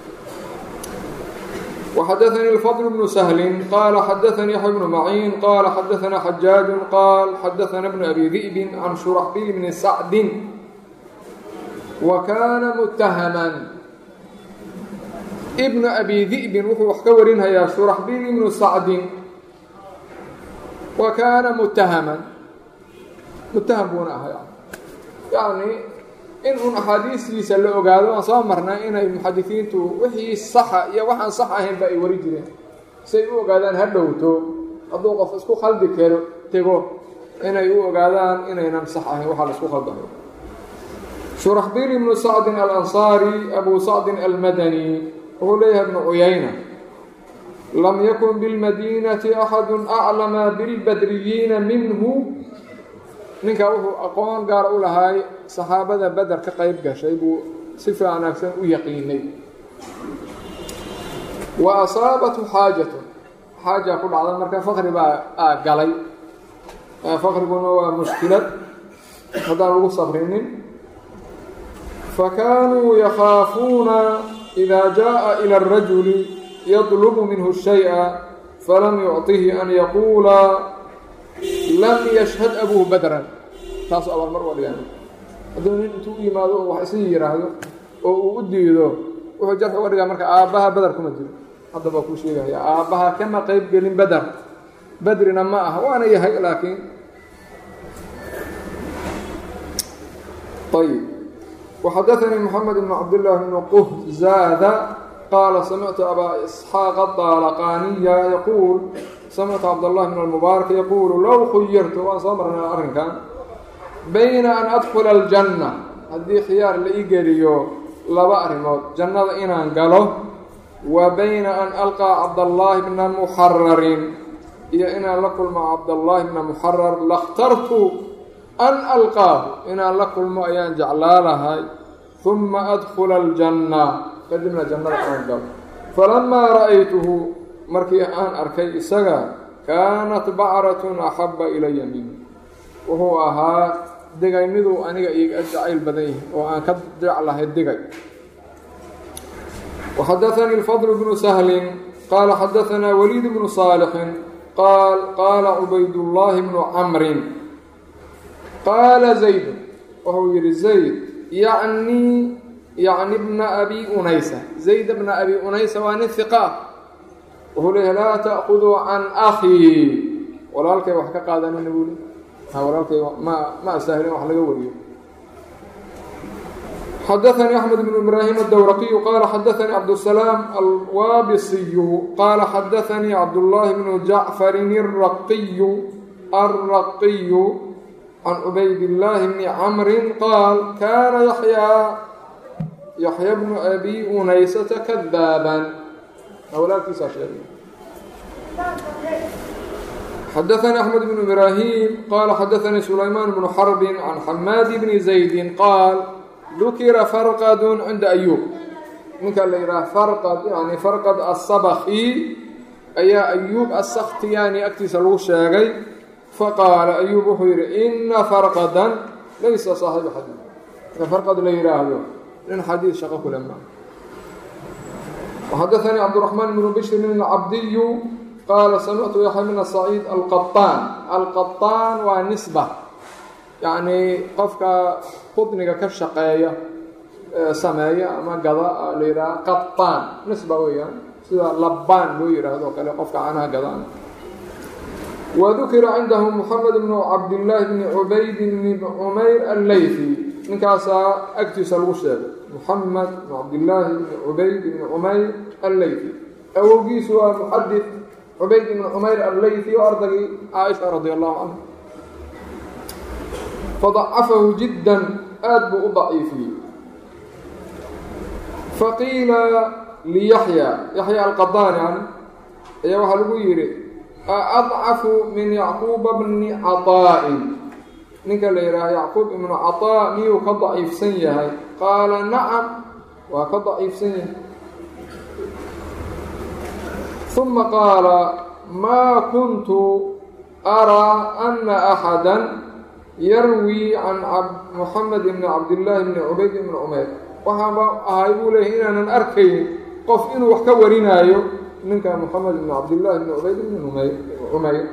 وxdثnي الفضل بن سهل qال xdثnي يحيى بن معين qال xdثnا حجاaج qال xdثnا بن أbي ذئب عن شhرحبيل بن سعد وkاna متهmا بن أbي ذئب wuxuu wax ka warinhayaa شhرحبيل بن سعد وkاna متهmا متهم buuna ahay يعني in uun axaadiistiisa la ogaado aan soo marnay inay muxadisiintu wixii saxa iyo waxaan sax ahaynba ay wari jireen siay u ogaadaan ha dhowto hadduu qof isku khaldi karo tego inay u ogaadaan inaynan sax ahayn waxaa la isku khaldayo shuraxbiil ibnu sacdin alansaari abu sacdin almadani wuxuu leeyahay ibnu cuyayna lam yakun bilmadiinati axadu aclama bilbadriyiina minhu ninkaa wuxuu aqoon gaar u lahay saxaabada beder ka qayb gashay buu si wanaagsan u yaqiinay wa asaabathu xaajatu xaaja ku dhacda marka faqri baa galay faqriguna waa mushkilad haddaan lagu sabrinin fakaanuu yakhaafuuna idaa jaaءa ilى الrajuli yadlubu minhu shayئa falam yucطihi an yaquula lam yashhad abuhu badran taasu abaal mar waa dhigaan hadduu nin intuu u yimaado oo wax isii yidhaahdo oo uu u diido wuxuu jarx uga dhigaa marka aabbaha beder kuma jiro hadda baa kuu sheegaya aabbaha kama qayb gelin beder bedrina ma aha waana yahay laakiin ayb waxadaثanii moxamed ibn cabdillaahi bn quhzaada qaala samictu abaa isxaaq adaalaqaaniya yaquul samictu cabdالlahi bn اlmubaarak yaquulu low khuyirtu waan soo marnay arrinkan bayna an adkula aljanna haddii khiyaar la ii geliyo laba arrimood jannada inaan galo wa bayna an alqaa cabdallaahi bna muxararin iyo inaan la kulmo cabdallaahi bna muxarar lakhtartu an alqaahu inaan la kulmo ayaan jeclaa lahay uma adkula aljanna kadibna jannada aan galo falamaa ra'aytuhu markii aan arkay isaga kaanat bacratun axabba ilaya min wuxuu ahaa digay miduu aniga iiga jacayl badan yahay oo aan ka jeclahay digay waxadaثanii الfضل bnu سهli qaala xadaثanaa waliid bnu صaalixin qaal qaala cubaydullaahi bnu camrin qaala zayd wuxuu yidhi zayd yacni yacni bna abi unaysa zayd bna abi unaysa waa nin hiqa wuxuu leeyahay laa ta'khuduu can akhii walaalkay wax ka qaadanina buu le ha walaalkay ma ma astaahilin wax laga wariyo. xadaثnي أحmed بن إbrاhيم الdwrqي qala xadaثnي cabdالسلام الwاbصي qala xadaثnي cabdاللahi بن جaعفر الرقي الرقي عن عbayd اللahi بن cمr qاal kana yaحyى yaحyى بن أbي unaysةa kdاabا walaalkiisaa sheegay. xadaثnي أحmed بن إbrاhيم qala xadaثnي سulayman بن xرب عن xmاad بن زayd qاal dukira farqadun cinda ayuub ninka la yidhaha farqad yani farqad asabaki ayaa ayuub assakhtiyaani agtiisa lagu sheegay faqaala ayuub wuxuu yidhi ina farqadan laysa saaxiba xadiid marka farqad la yidhaahdo nin xadiid shaqo kule maa. waxadaثanii cabdالرaحmaan bnu bishrin alcabdiyu qaala samictu yaxya bna saciid alqaطaan alqaطaan waa nisba yacni qofka qudniga ka shaqeeya sameeya ama gada la yidhaha qaطaan nisba weeyaan sida labbaan loo yidhaahdo kale qofka canaha gadaan. wadukira cindahu moxamed bnu cabdillaahi bni cubayd bni cumayr allayfi ninkaasaa agtiisa lagu sheegay moxamed bnu cabdillaahi bni cubayd bni cumayr allayfi awowgiisu waa muxadid cubayd bni cumayr allayfi oo ardagii caaisha radi allahu canha fadacafahu jiddan aad buu u daciifiyey. faqiila liyaxya yaxya alqadaan yani ayaa waxaa lagu yidhi aadcafu min yacquuba bni caطaa'in ninka la yidhaaha yacquub ibnu caطaa miyuu ka daciifsan yahay qaala nacam waa ka daciifsan yahay. uma qaala maa kuntu araa ana axada yarwii can moxamed bni cabdillaahi bni cubayd bni cumayr waxaaba ahay buu leeyahy inaanan arkayn qof inuu wax ka warinaayo ninka moxamed bni cabdillaahi bni cubayd bni cumayr.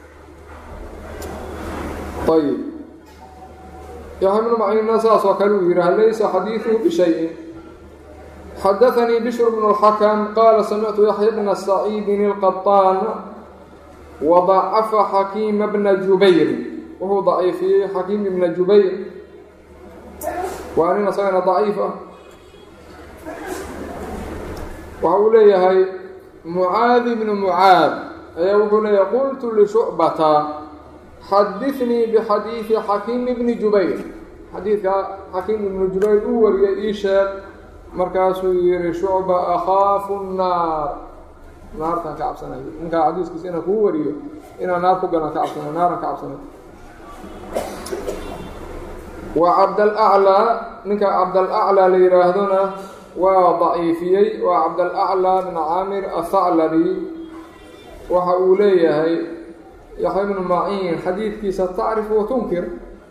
ayib yaxya bnu maciinna saas oo kale uu yidhaha laysa xadiiduhu bishayin. xadaثanii bishr bnu اlxakam qaala samictu yaxya bna saciidin اlqaطaan wadacafa xakiima bna jubayr wuxuu daciifiyey xakiim ibna jubayr waa nin asagana daciif ah. waxa uu leeyahay mucaad ibnu mucaad ayaa wuxuu leeyahay qultu lishucbata xadiثnii bixadiiثi xakiim ibni jubayr xadiidka xakiim ibnu jubayr uu wariyay ii sheeg markaasuu yihi shucba akhaafu الnaar naartaan ka cabsanayo ninkaa xadiiskiisa inaan kuu wariyo inaan naar ku galaan ka cabsanayo naaran ka cabsanayo. waa cabdalaclaa ninka cabdalaclaa la yidhaahdona waa daciifiyey waa cabdalaclaa bn caamir athaclabi waxa uu leeyahay yaxya bnu maciin xadiidkiisa tacrifu watunkir.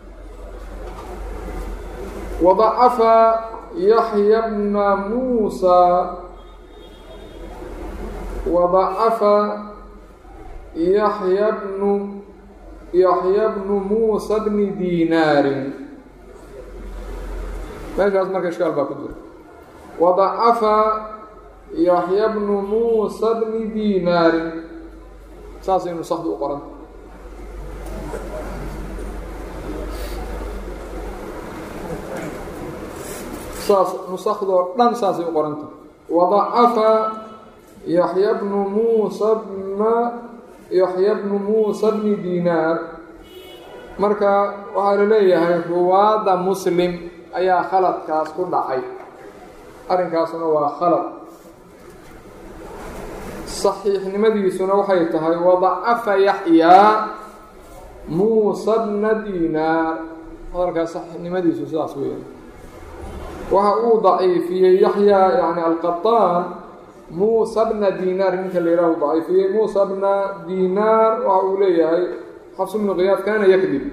wadacafa yaxya bna muusa wadacafa yaxya bnu yaxya bnu muusa bni diinaarin meeshaas marka ishkaal baa ku jira. wadacafa yaxya bnu muusa bni diinaarin saasay nusakdu u qoranta. saas nusakdoo dhan saasay u qoranta. wadacafa yaxya bnu muusa bna yaxya bnu muusa bni diinaar marka waxaa la leeyahay ruwaadda muslim ayaa khaladkaas ku dhacay arrinkaasuna waa khalad. saxiixnimadiisuna waxay tahay wadacafa yaxyaa muusa bna diinaar hadalkaas saxiixnimadiisu sidaas weeyaan. waxa uu daciifiyey yaxyaa yani alqaطaan muusa bna diinaar ninka la yihaahu daciifiyey muusa bna diinaar waxa uu leeyahay xafs bnu qiyaad kaana yakdib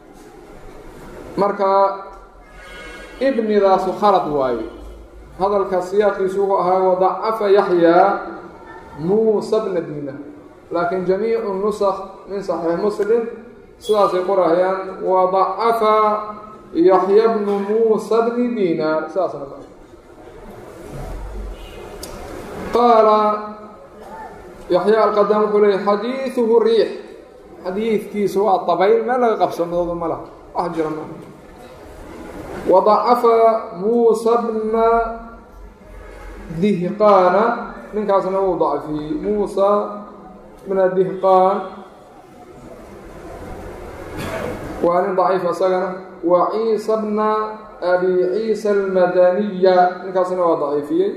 marka ibnidaasu khalad waaye hadalka siyaaqiisu wuxuu ahaa wadacafa yaxyaa muusa bna diinaar laakiin jamiicu nusakh min saxiix muslim sidaasay qorahayaan wadacafa yaxya bnu muusa bni dinaar saasna ma qaala yaxya alqadaan wuxuu leeyay xadiiثuhu riix xadiidkiisu waa dabayl meel laga qabsanoodo ma laha wax jira ma wadacafa muusa bna dihqaana ninkaasna wuu dacfiyey muusa bna dihqaan waa nin daciif isagana wa ciisa bna abi ciisa almadaniya ninkaasna waa daciifiyey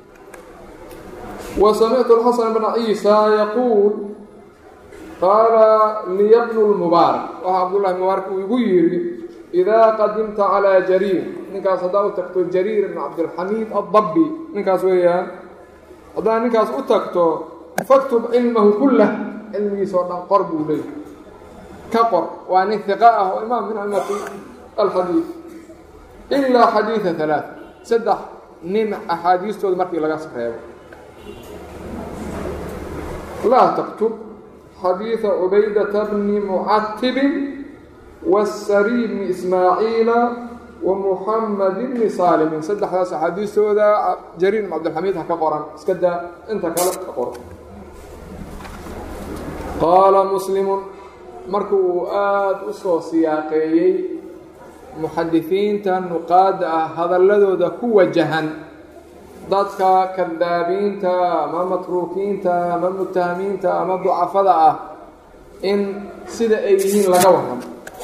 wa samictu alxasan bna ciisa yaquul qaala liya bnu lmubaarak waxaa cabdullahi mubaarak uu igu yidhi idaa qadimta calaa jariir ninkaas haddaa u tagto jariir ibn cabdilxamiid addabbi ninkaas weeyaan haddaa ninkaas u tagto faktub cilmahu kullah cilmigiisa oo dhan qor buu leeyay ka qor waa nin hiqa ah oo imaam min aimati alxadiid ilaa xadiida halaa saddex nin axaadiistooda markii laga reebo laa taktub xadiida cubaydata bni mucatibin wasari bni ismaaciila wa muxamed bni saalimin saddexdaas axaadiistooda jariir ibn cabdilxamiid ha ka qoran iska daa inta kale ka qor qaala muslimun marka uu aada u soo siyaaqeeyey muxadisiinta nuqaada ah hadalladooda ku wajahan dadka kadaabiinta ama matruukiinta ama mutahamiinta ama ducafada ah in sida ay yihiin laga warramo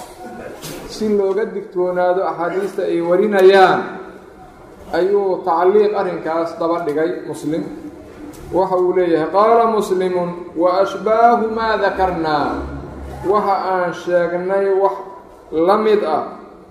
si looga digtoonaado axaadiista ay warinayaan ayuu tacliiq arrinkaas daba dhigay muslim waxa uu leeyahay qaala muslimun wa ashbaahu maa dakarnaa waxa aan sheegnay wax la mid ah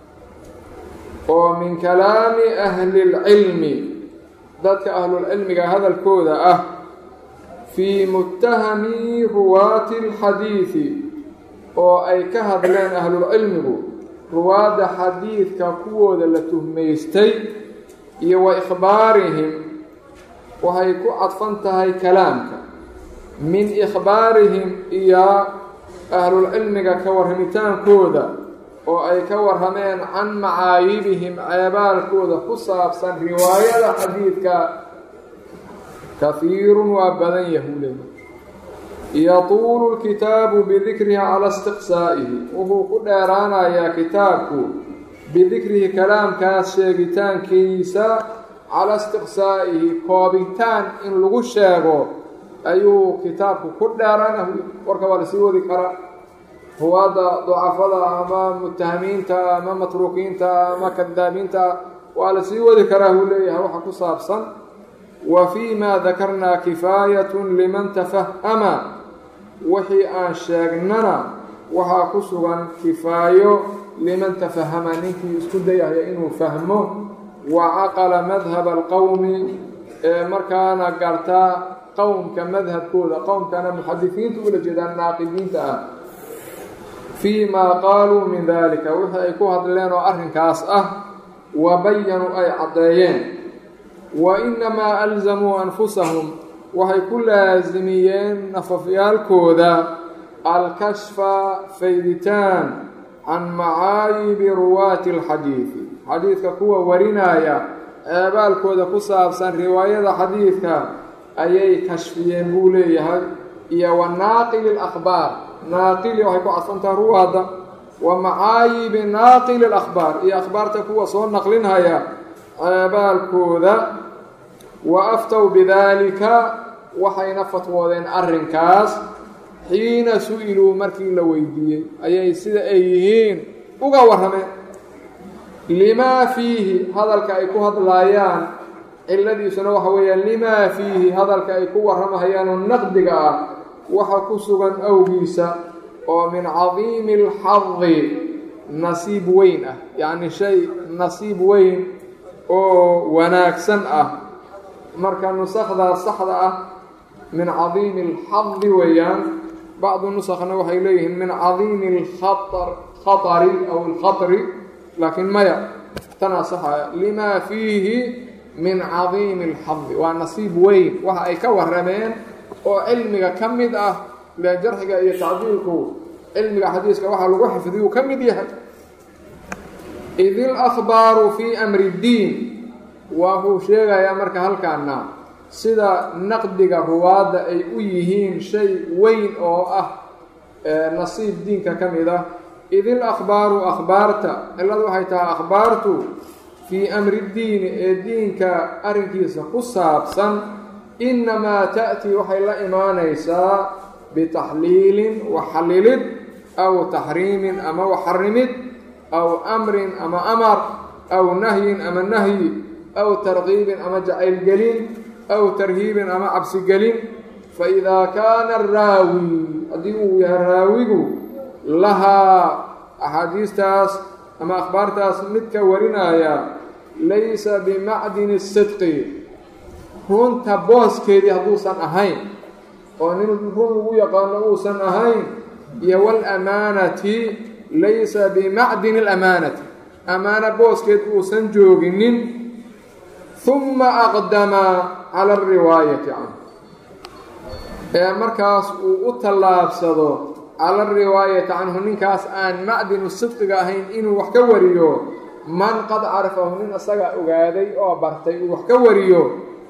oo min kalaami ahli اlcilmi dadka ahlulcilmiga hadalkooda ah fii muttahami ruwaati اlxadiidi oo ay ka hadleen ahlulcilmigu ruwaadda xadiidka kuwooda la tuhmaystay iyo wa ikhbaarihim waxay ku cadfan tahay kalaamka min ikhbaarihim iyo ahlulcilmiga ka warramitaankooda oo ay ka warrameen can macaayibihim ceebaalkooda ku saabsan riwaayada xadiidka kahiirun waa badan yahuuley yatuulu lkitaabu bidikrihi cala istiqsaa'ihi wuxuu ku dheeraanayaa kitaabku bidikrihi kalaamkaas sheegitaankiisa cala istiqsaa'ihi koobitaan in lagu sheego ayuu kitaabku ku dheeraana warka waa lasii wadi karaa ruwaadda ducafada ama mutahamiinta ama matruukiinta ama kadaabiinta waa lasii wadi karaa huu leeyahay waxa ku saabsan wa fii maa dakarnaa kifaayatun liman tafahama wixii aan sheegnana waxaa ku sugan kifaayo liman tafahama ninkii isku dayahaya inuu fahmo wa caqala madhaba alqowmi ee markaana gartaa qowmka madhabkooda qowmkana muxadisiinta ula jeedaan naaqidiinta ah fii maa qaaluu min dalika wixii ay ku hadleen oo arrinkaas ah wa bayanuu ay caddeeyeen wa inamaa alzamuu anfusahum waxay ku laasimiyeen nafafyaalkooda alkashfa fayditaan can macaayibi ruwaati alxadiidi xadiidka kuwa warinaya ceebaalkooda ku saabsan riwaayada xadiidka ayay kashfiyeen buu leeyahay iyo wa naaqili اlakhbaar naaqili waxay ku cadfantaha ruwaadda wa macaayibi naaqili اlakhbaar iyo akhbaarta kuwa soo naqlinhaya ceebaalkooda wa aftow bidaalika waxayna fatwoodeen arrinkaas xiina su-iluu markii la weydiiyey ayay sida ay yihiin uga warrameen limaa fiihi hadalka ay ku hadlaayaan ciladiisuna waxa weeyaan limaa fiihi hadalka ay ku warramahayaanoo naqdiga ah waxa ku sugan awgiisa oo min cadiimi alxadi nasiib weyn ah yacni shay nasiib weyn oo wanaagsan ah marka nusakdaa saxda ah min cadiimi alxadi weeyaan bacdu nusakna waxay leeyihiin min cadiimi alkhatar khatari aw alkhatri laakiin maya tanaa saxaya limaa fiihi min cadiimi alxadi waa nasiib weyn waxa ay ka warrameen oo cilmiga ka mid ah lee jarxiga iyo tacdiilku cilmiga xadiiska waxaa lagu xifdiyuu ka mid yahay id اlأkhbaaru fii amri اddiin waxuu sheegayaa marka halkaana sida naqdiga ruwaadda ay u yihiin shay weyn oo ah nasiib diinka ka mid ah. id ilakhbaaru akhbaarta ciladu waxay tahay akhbaartu fii amri ddiini ee diinka arrinkiisa ku saabsan innamaa ta'tii waxay la imaanaysaa bitaxliilin waxallilid aw taxriimin ama waxarimid aw amrin ama amar aw nahyin ama nahyi aw tarkiibin ama jacaylgelin aw tarhiibin ama cabsigelin. faidaa kaana araawi haddii uu yahay raawigu lahaa axaadiistaas ama akhbaartaas midka warinaya laysa bimacdini sidqi runta booskeedii hadduusan ahayn oo nin run lagu yaqaano uusan ahayn iyo waalamaanati laysa bimacdini alamaanati amaana booskeed uusan jooginin uma aqdama cala alriwaayati canhu ee markaas uu u tallaabsado cala alriwaayati canhu ninkaas aan macdinu sidqiga ahayn inuu wax ka wariyo man qad carafahu nin isaga ogaaday oo bartay uu wax ka wariyo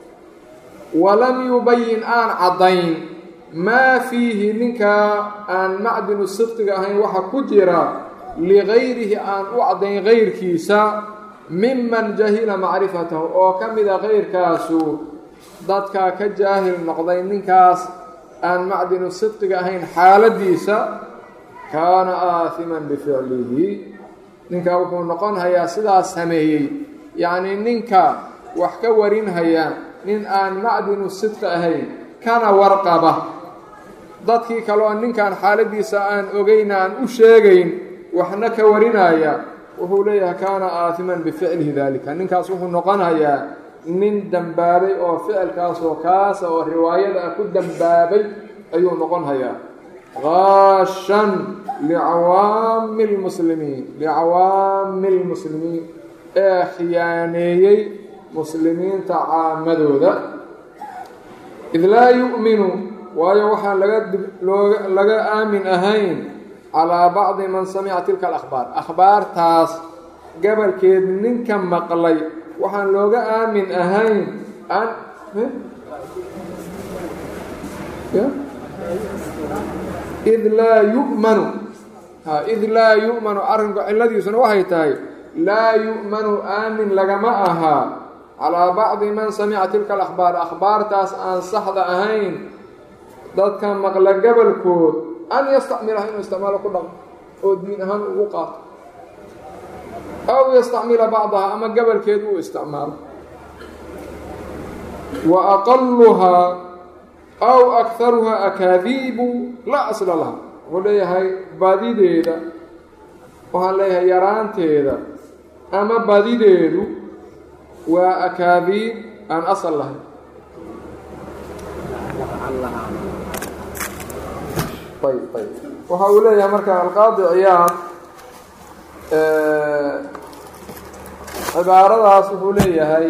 walam yubayin aan caddayn maa fiihi ninkaa aan macdinu sidqiga ahayn waxa ku jira ligayrihi aan u caddayn gayrkiisa miman jahila macrifatahu oo ka mida gayrkaasu dadka ka jaahil noqday ninkaas aan macdinu sidqiga ahayn xaaladiisa kaana aasiman bificlihi ninkaa wuxuu noqon hayaa sidaas sameeyey yacnii ninka wax ka warinhaya nin aan macdinu sidqi ahayn kana warqaba dadkii kaleo ninkan xaaladiisa aan ogeyn aan u sheegayn waxna ka warinaya wuxuu leeyahay kaana aasiman bificlihi daalika ninkaas wuxuu noqonayaa nin dembaabay oo ficilkaasoo kaasa oo riwaayada ah ku dembaabay ayuu noqon hayaa gaashan licawaami lmuslimiin licawaami lmuslimiin ee khiyaaneeyey muslimiinta caamadooda id laa yu'minu waayo waxaan laga looga laga aamin ahayn calaa bacdi man samica tilka alakhbaar akhbaartaas gabalkeed ninka maqlay waxaan looga aamin ahayn an id laa yu'manu id laa yu'manu arrinku cilladiisuna waxay tahay laa yu'manu aamin lagama ahaa calaa bacdi man samica tilka alakhbaar akhbaartaas aan saxda ahayn dadka maqla gabalkood an yastacmilaha inuu isticmaalo ku dhaqmo oo diin ahaan ugu qaato aw yastacmila bacdaha ama gabalkeed uu isticmaalo wa aqaluhaa aw akharuhaa akaadiibu laa asla laha wuxuu leeyahay badideeda waxaan leeyahay yaraanteeda ama badideedu waa akaadiib aan asal lahayn. ayb ayb waxa uu leeyahay marka alqaadi ciyaad cibaaradaas wuxuu leeyahay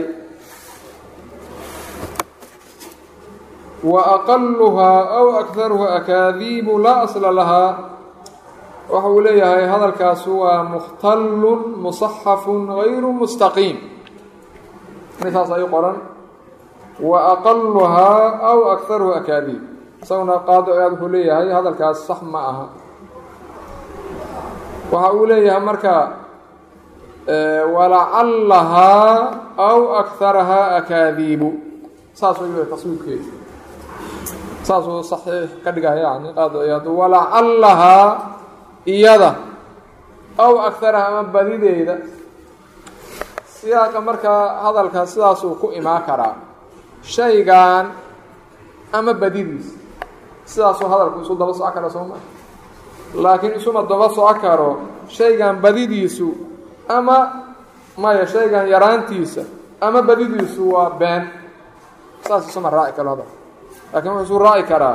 wa aqaluhaa aw akharuhaa akaadiibu laa asla lahaa waxa uu leeyahay hadalkaas waa mukhtalun musaxafun gayru mustaqiim intaas ay qoran wa aqaluhaa aw akharuhaa akaadiib isaguna qaadi ciyaad wuxuu leeyahay hadalkaas sax ma aha. waxa uu leeyahay marka walacallahaa aw akarahaa akaadiibu saasuu y taswiibkeeda saasuu saxiix ka dhigaya yani qaadi ciyaad walacallahaa iyada aw akarahaa ama badideeda siyaaqa markaa hadalka sidaasuu ku imaan karaa shaygan ama badidiis sidaasuu hadalku isu daba soco kara sooma laakiin isuma daba soco karo shaygan badidiisu ama maya shaygan yaraantiisa ama badidiisu waa been saas isuma raaci karo hadal laakiin wuxuu isu raaci karaa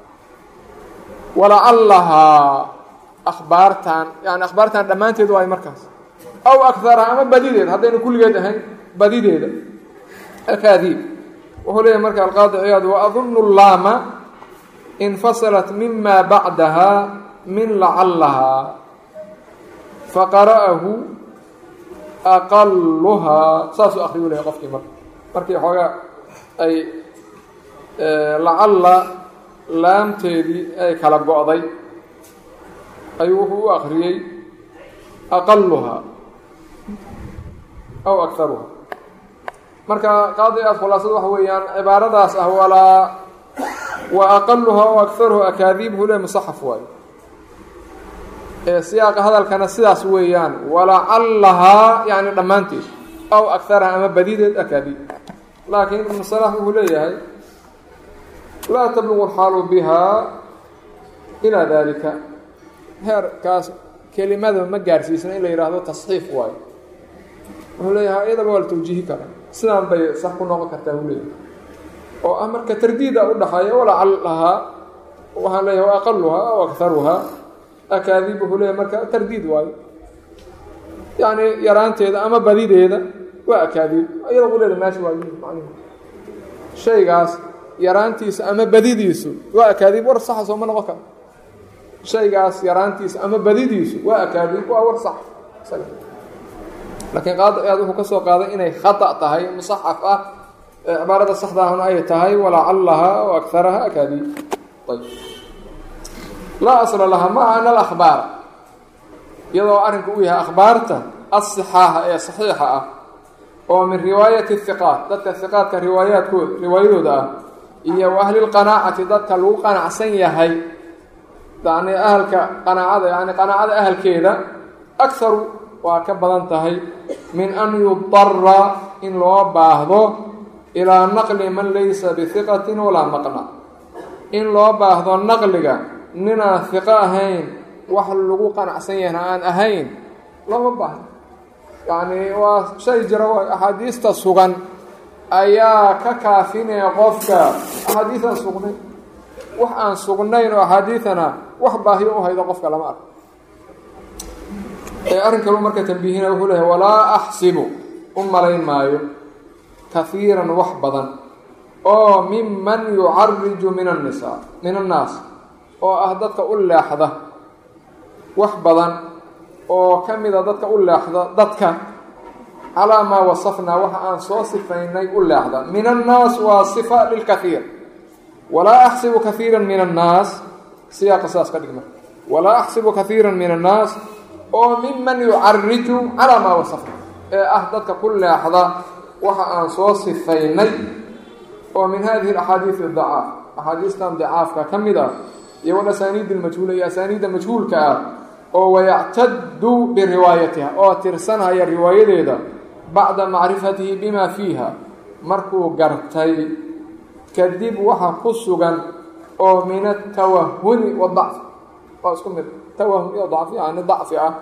walacallahaa akhbaartan yani akhbaartan dhammaanteed waay markaas aw akaraha ama badideeda haddaynu kulligeed ahayn badideeda akaadiib wuxuu leeyahay marka alqaadi ciyaad waadunnu laama infasalat mima bacdaha min lacallahaa faqara'ahu aqaluhaa saasuu akriyu lehay qofkii marka markii xoogaa ay lacalla laamteedii ay kala go'day ayuu wuxuu u akriyey aqaluhaa aw akharuha marka qaadi aad khulaasada waxa weeyaan cibaaradaas ah walaa wa aqaluhaa aw akharuha akaadiibhu le musaxaf waayo ee siyaaqa hadalkana sidaas weeyaan walacallahaa yani dhammaanteed aw akaraha ama badideed akaadiib laakiin ibnu salax wuxuu leeyahay laa tablugu alxaalu bihaa ilaa dalika heerkaas kelimada ma gaarsiisna in la yidhaahdo tasxiif waayo wuxuu leeyahay iyadaba waa la tawjiihi karaa sidaan bay sax ku noqon kartaa buu leeyahay oo ah marka tardiida u dhaxeeya walacallahaa waxaan leeyahay wa aqaluhaa aw akharuhaa akaadiib wuxuu leeyahay marka tardiid waayo yacni yaraanteeda ama badideeda waa akaadiib iyada u leedahay meesha waa macnuhu shaygaas yaraantiisa ama badidiisu waa akaadiib war saxa soo ma noqon karo shaygaas yaraantiisa ama badidiisu waa akaadiib waa war sax laakiin qaada aad wuxuu ka soo qaaday inay khata tahay musaxaf ah cibaarada saxda ahna ay tahay walacallahaa aw akaraha akaadiib ayb laa asla laha maca ana alakhbaar iyadoo arrinku uu yahay akhbaarta asixaaha ee saxiixa ah oo min riwaayati hiqaat dadka hiqaadka riwaayaadkooda riwaayadooda ah iyo wa ahli lqanaacati dadka lagu qanacsan yahay yani ahalka qanaacada yani qanaacada ahalkeeda akharu waa ka badan tahay min an yudara in loo baahdo ilaa naqli man laysa bihiqatin walaa maqna in loo baahdo naqliga ninaan hiqo ahayn wax lagu qanacsan yahna aan ahayn lama baahno yacni waa shay jira way axaadiista sugan ayaa ka kaafinaya qofka axaadiisan sugnay wax aan sugnayn oo axaadiidana wax baahiyo u haydo qofka lama arko ee arrin kaleu marka tambiihina wuxuu leehay walaa axsibu u malayn maayo kahiiran wax badan oo miman yucariju min annisaa min annaas oo ah dadka u leexda wax badan oo ka mida dadka u leexda dadka calaa maa wasafnaa waxa aan soo sifaynay u leexda min annaas waa sifa lilkaiir walaa axsibu kaiira min annaas siyaaqa sidaas ka dhigma walaa axsibu kaiira min annaas oo miman yucariju calaa maa wasafna ee ah dadka ku leexda waxa aan soo sifaynay oo min hadihi axaadiid dacaaf axaadiistan dacaafka ka mid ah iyo walasaniid almajhuula iyo asaaniidda majhuulka ah oo wayactadu biriwaayatiha oo tirsanhaya riwaayadeeda bacda macrifatihi bima fiiha markuu gartay kadib waxa ku sugan oo min atawahuni wadacfi waa isku mid tawahum iyo dacfi yani dacfi ah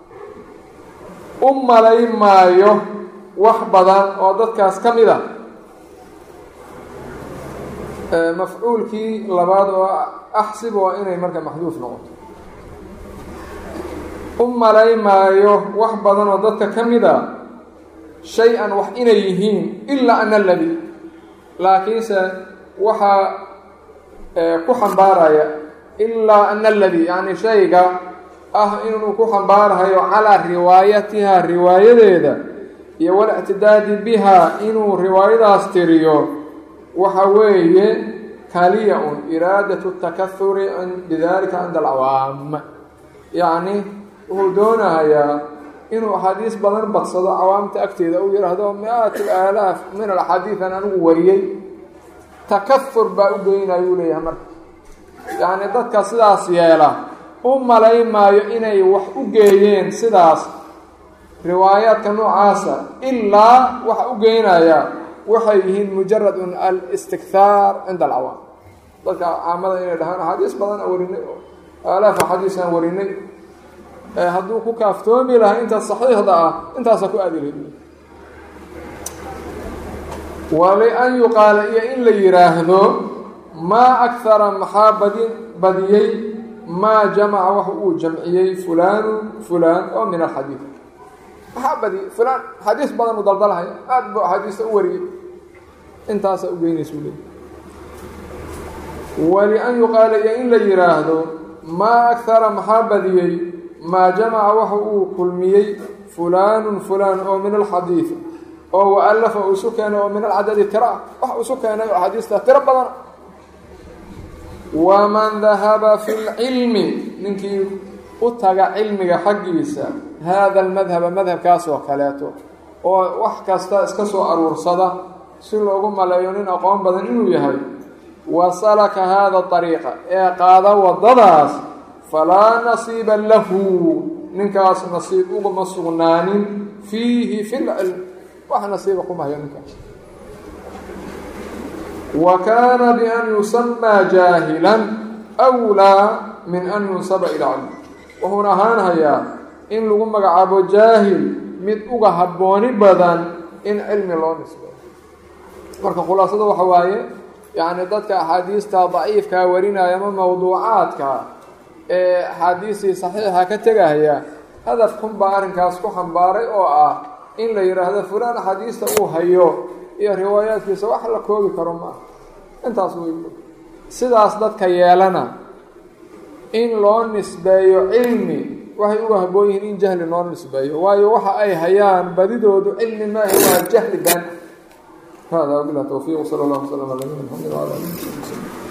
u malay maayo wax badan oo dadkaas ka mid a mafcuulkii labaad oo axsib waa inay marka maxduuf noqoto u malay maayo wax badan oo dadka ka mid a shay-an wax inay yihiin ilaa ana aladii laakiinse waxaa ku xambaaraya ilaa ana aladii yani shayga ah inuu ku xambaarahayo calaa riwaayatiha riwaayadeeda iyo walictidaadi biha inuu riwaayadaas tiriyo waxa weeye kaliya un iraadatu takahuri bidalika cinda alcawaam yacni wuxuu doonahayaa inuu axaadiis badan badsado cawaamta agteeda uu yidhaahdo mi-aat alaaf min alaxaadiidan anigu wariyey takahur baa u geynayuu leeyahay marka yacni dadka sidaas yeela u malay maayo inay wax u geeyeen sidaas riwaayaadka noocaasa ilaa waxa u geynaya waxay yihiin mujarad un alistikhaar cinda alcawaam dadka caamada inay dhahaan axaadiis badan a warinay oo aalaaf axaadiis aan warinay hadduu ku kaaftoomi lahaa intaas saxiixda ah intaasa ku aadi lahay walian yuqaala iyo in la yidhaahdo maa akara maxaa badi badiyey maa jamaca wax uu jamciyey fulaanu fulaan oo min alxadiid maxaa badiyey fulaan xadiis badan u daldalahaya aada buu axaadiista u wariyey intaasaa u geynaysu leey walian yuqaala iyo in la yidhaahdo maa akara maxaa badiyey maa jamaca waxa uu kulmiyey fulaanu fulaan oo min alxadiidi oo wa-allafa uu isu keenay oo min alcadadi tira ah wax uu isu keenay oo axaadiista tiro badan. waman dahaba fi lcilmi ninkii u taga cilmiga xaggiisa haada almadhaba madhabkaas oo kaleeto oo wax kasta iska soo aruursada si loogu maleeyo nin aqoon badan inuu yahay, wa salaka haada ariiqa ee qaada wadadaas, falaa nasiiba lahu ninkaas nasiib uguma sugnaanin fiihi fi lcilm wax nasiiba kuma hayo ninkaas. wa kaana bian yusamaa jaahilan wlaa min an yunsaba ilaa cilm wuxuuna ahaan hayaa in lagu magacaabo jaahil mid uga habbooni badan in cilmi loo nisbeeyo. marka khulaasada waxa waaye yacni dadka axaadiista daciifkaa warinaya ama mawduucaadka ee axaadiistii saxiixa ka tegahaya hadaf xun baa arrinkaas ku xambaaray oo ah in la yidhaahdo fulaan axaadiista uu hayo iyo riwaayaadkiisa wax la koobi karo maaha. intaas wey sidaas dadka yeelana in loo nisbeeyo cilmi waxay uga habboon yihiin in jahli loo nisbeeyo, waayo waxa ay hayaan badidoodu cilmi maaha waa jahli baan. hada wabillahi tawfiiq, sala allahu wasalam ala nabiyina muxamed wala alihi wasaxbihi wasallam.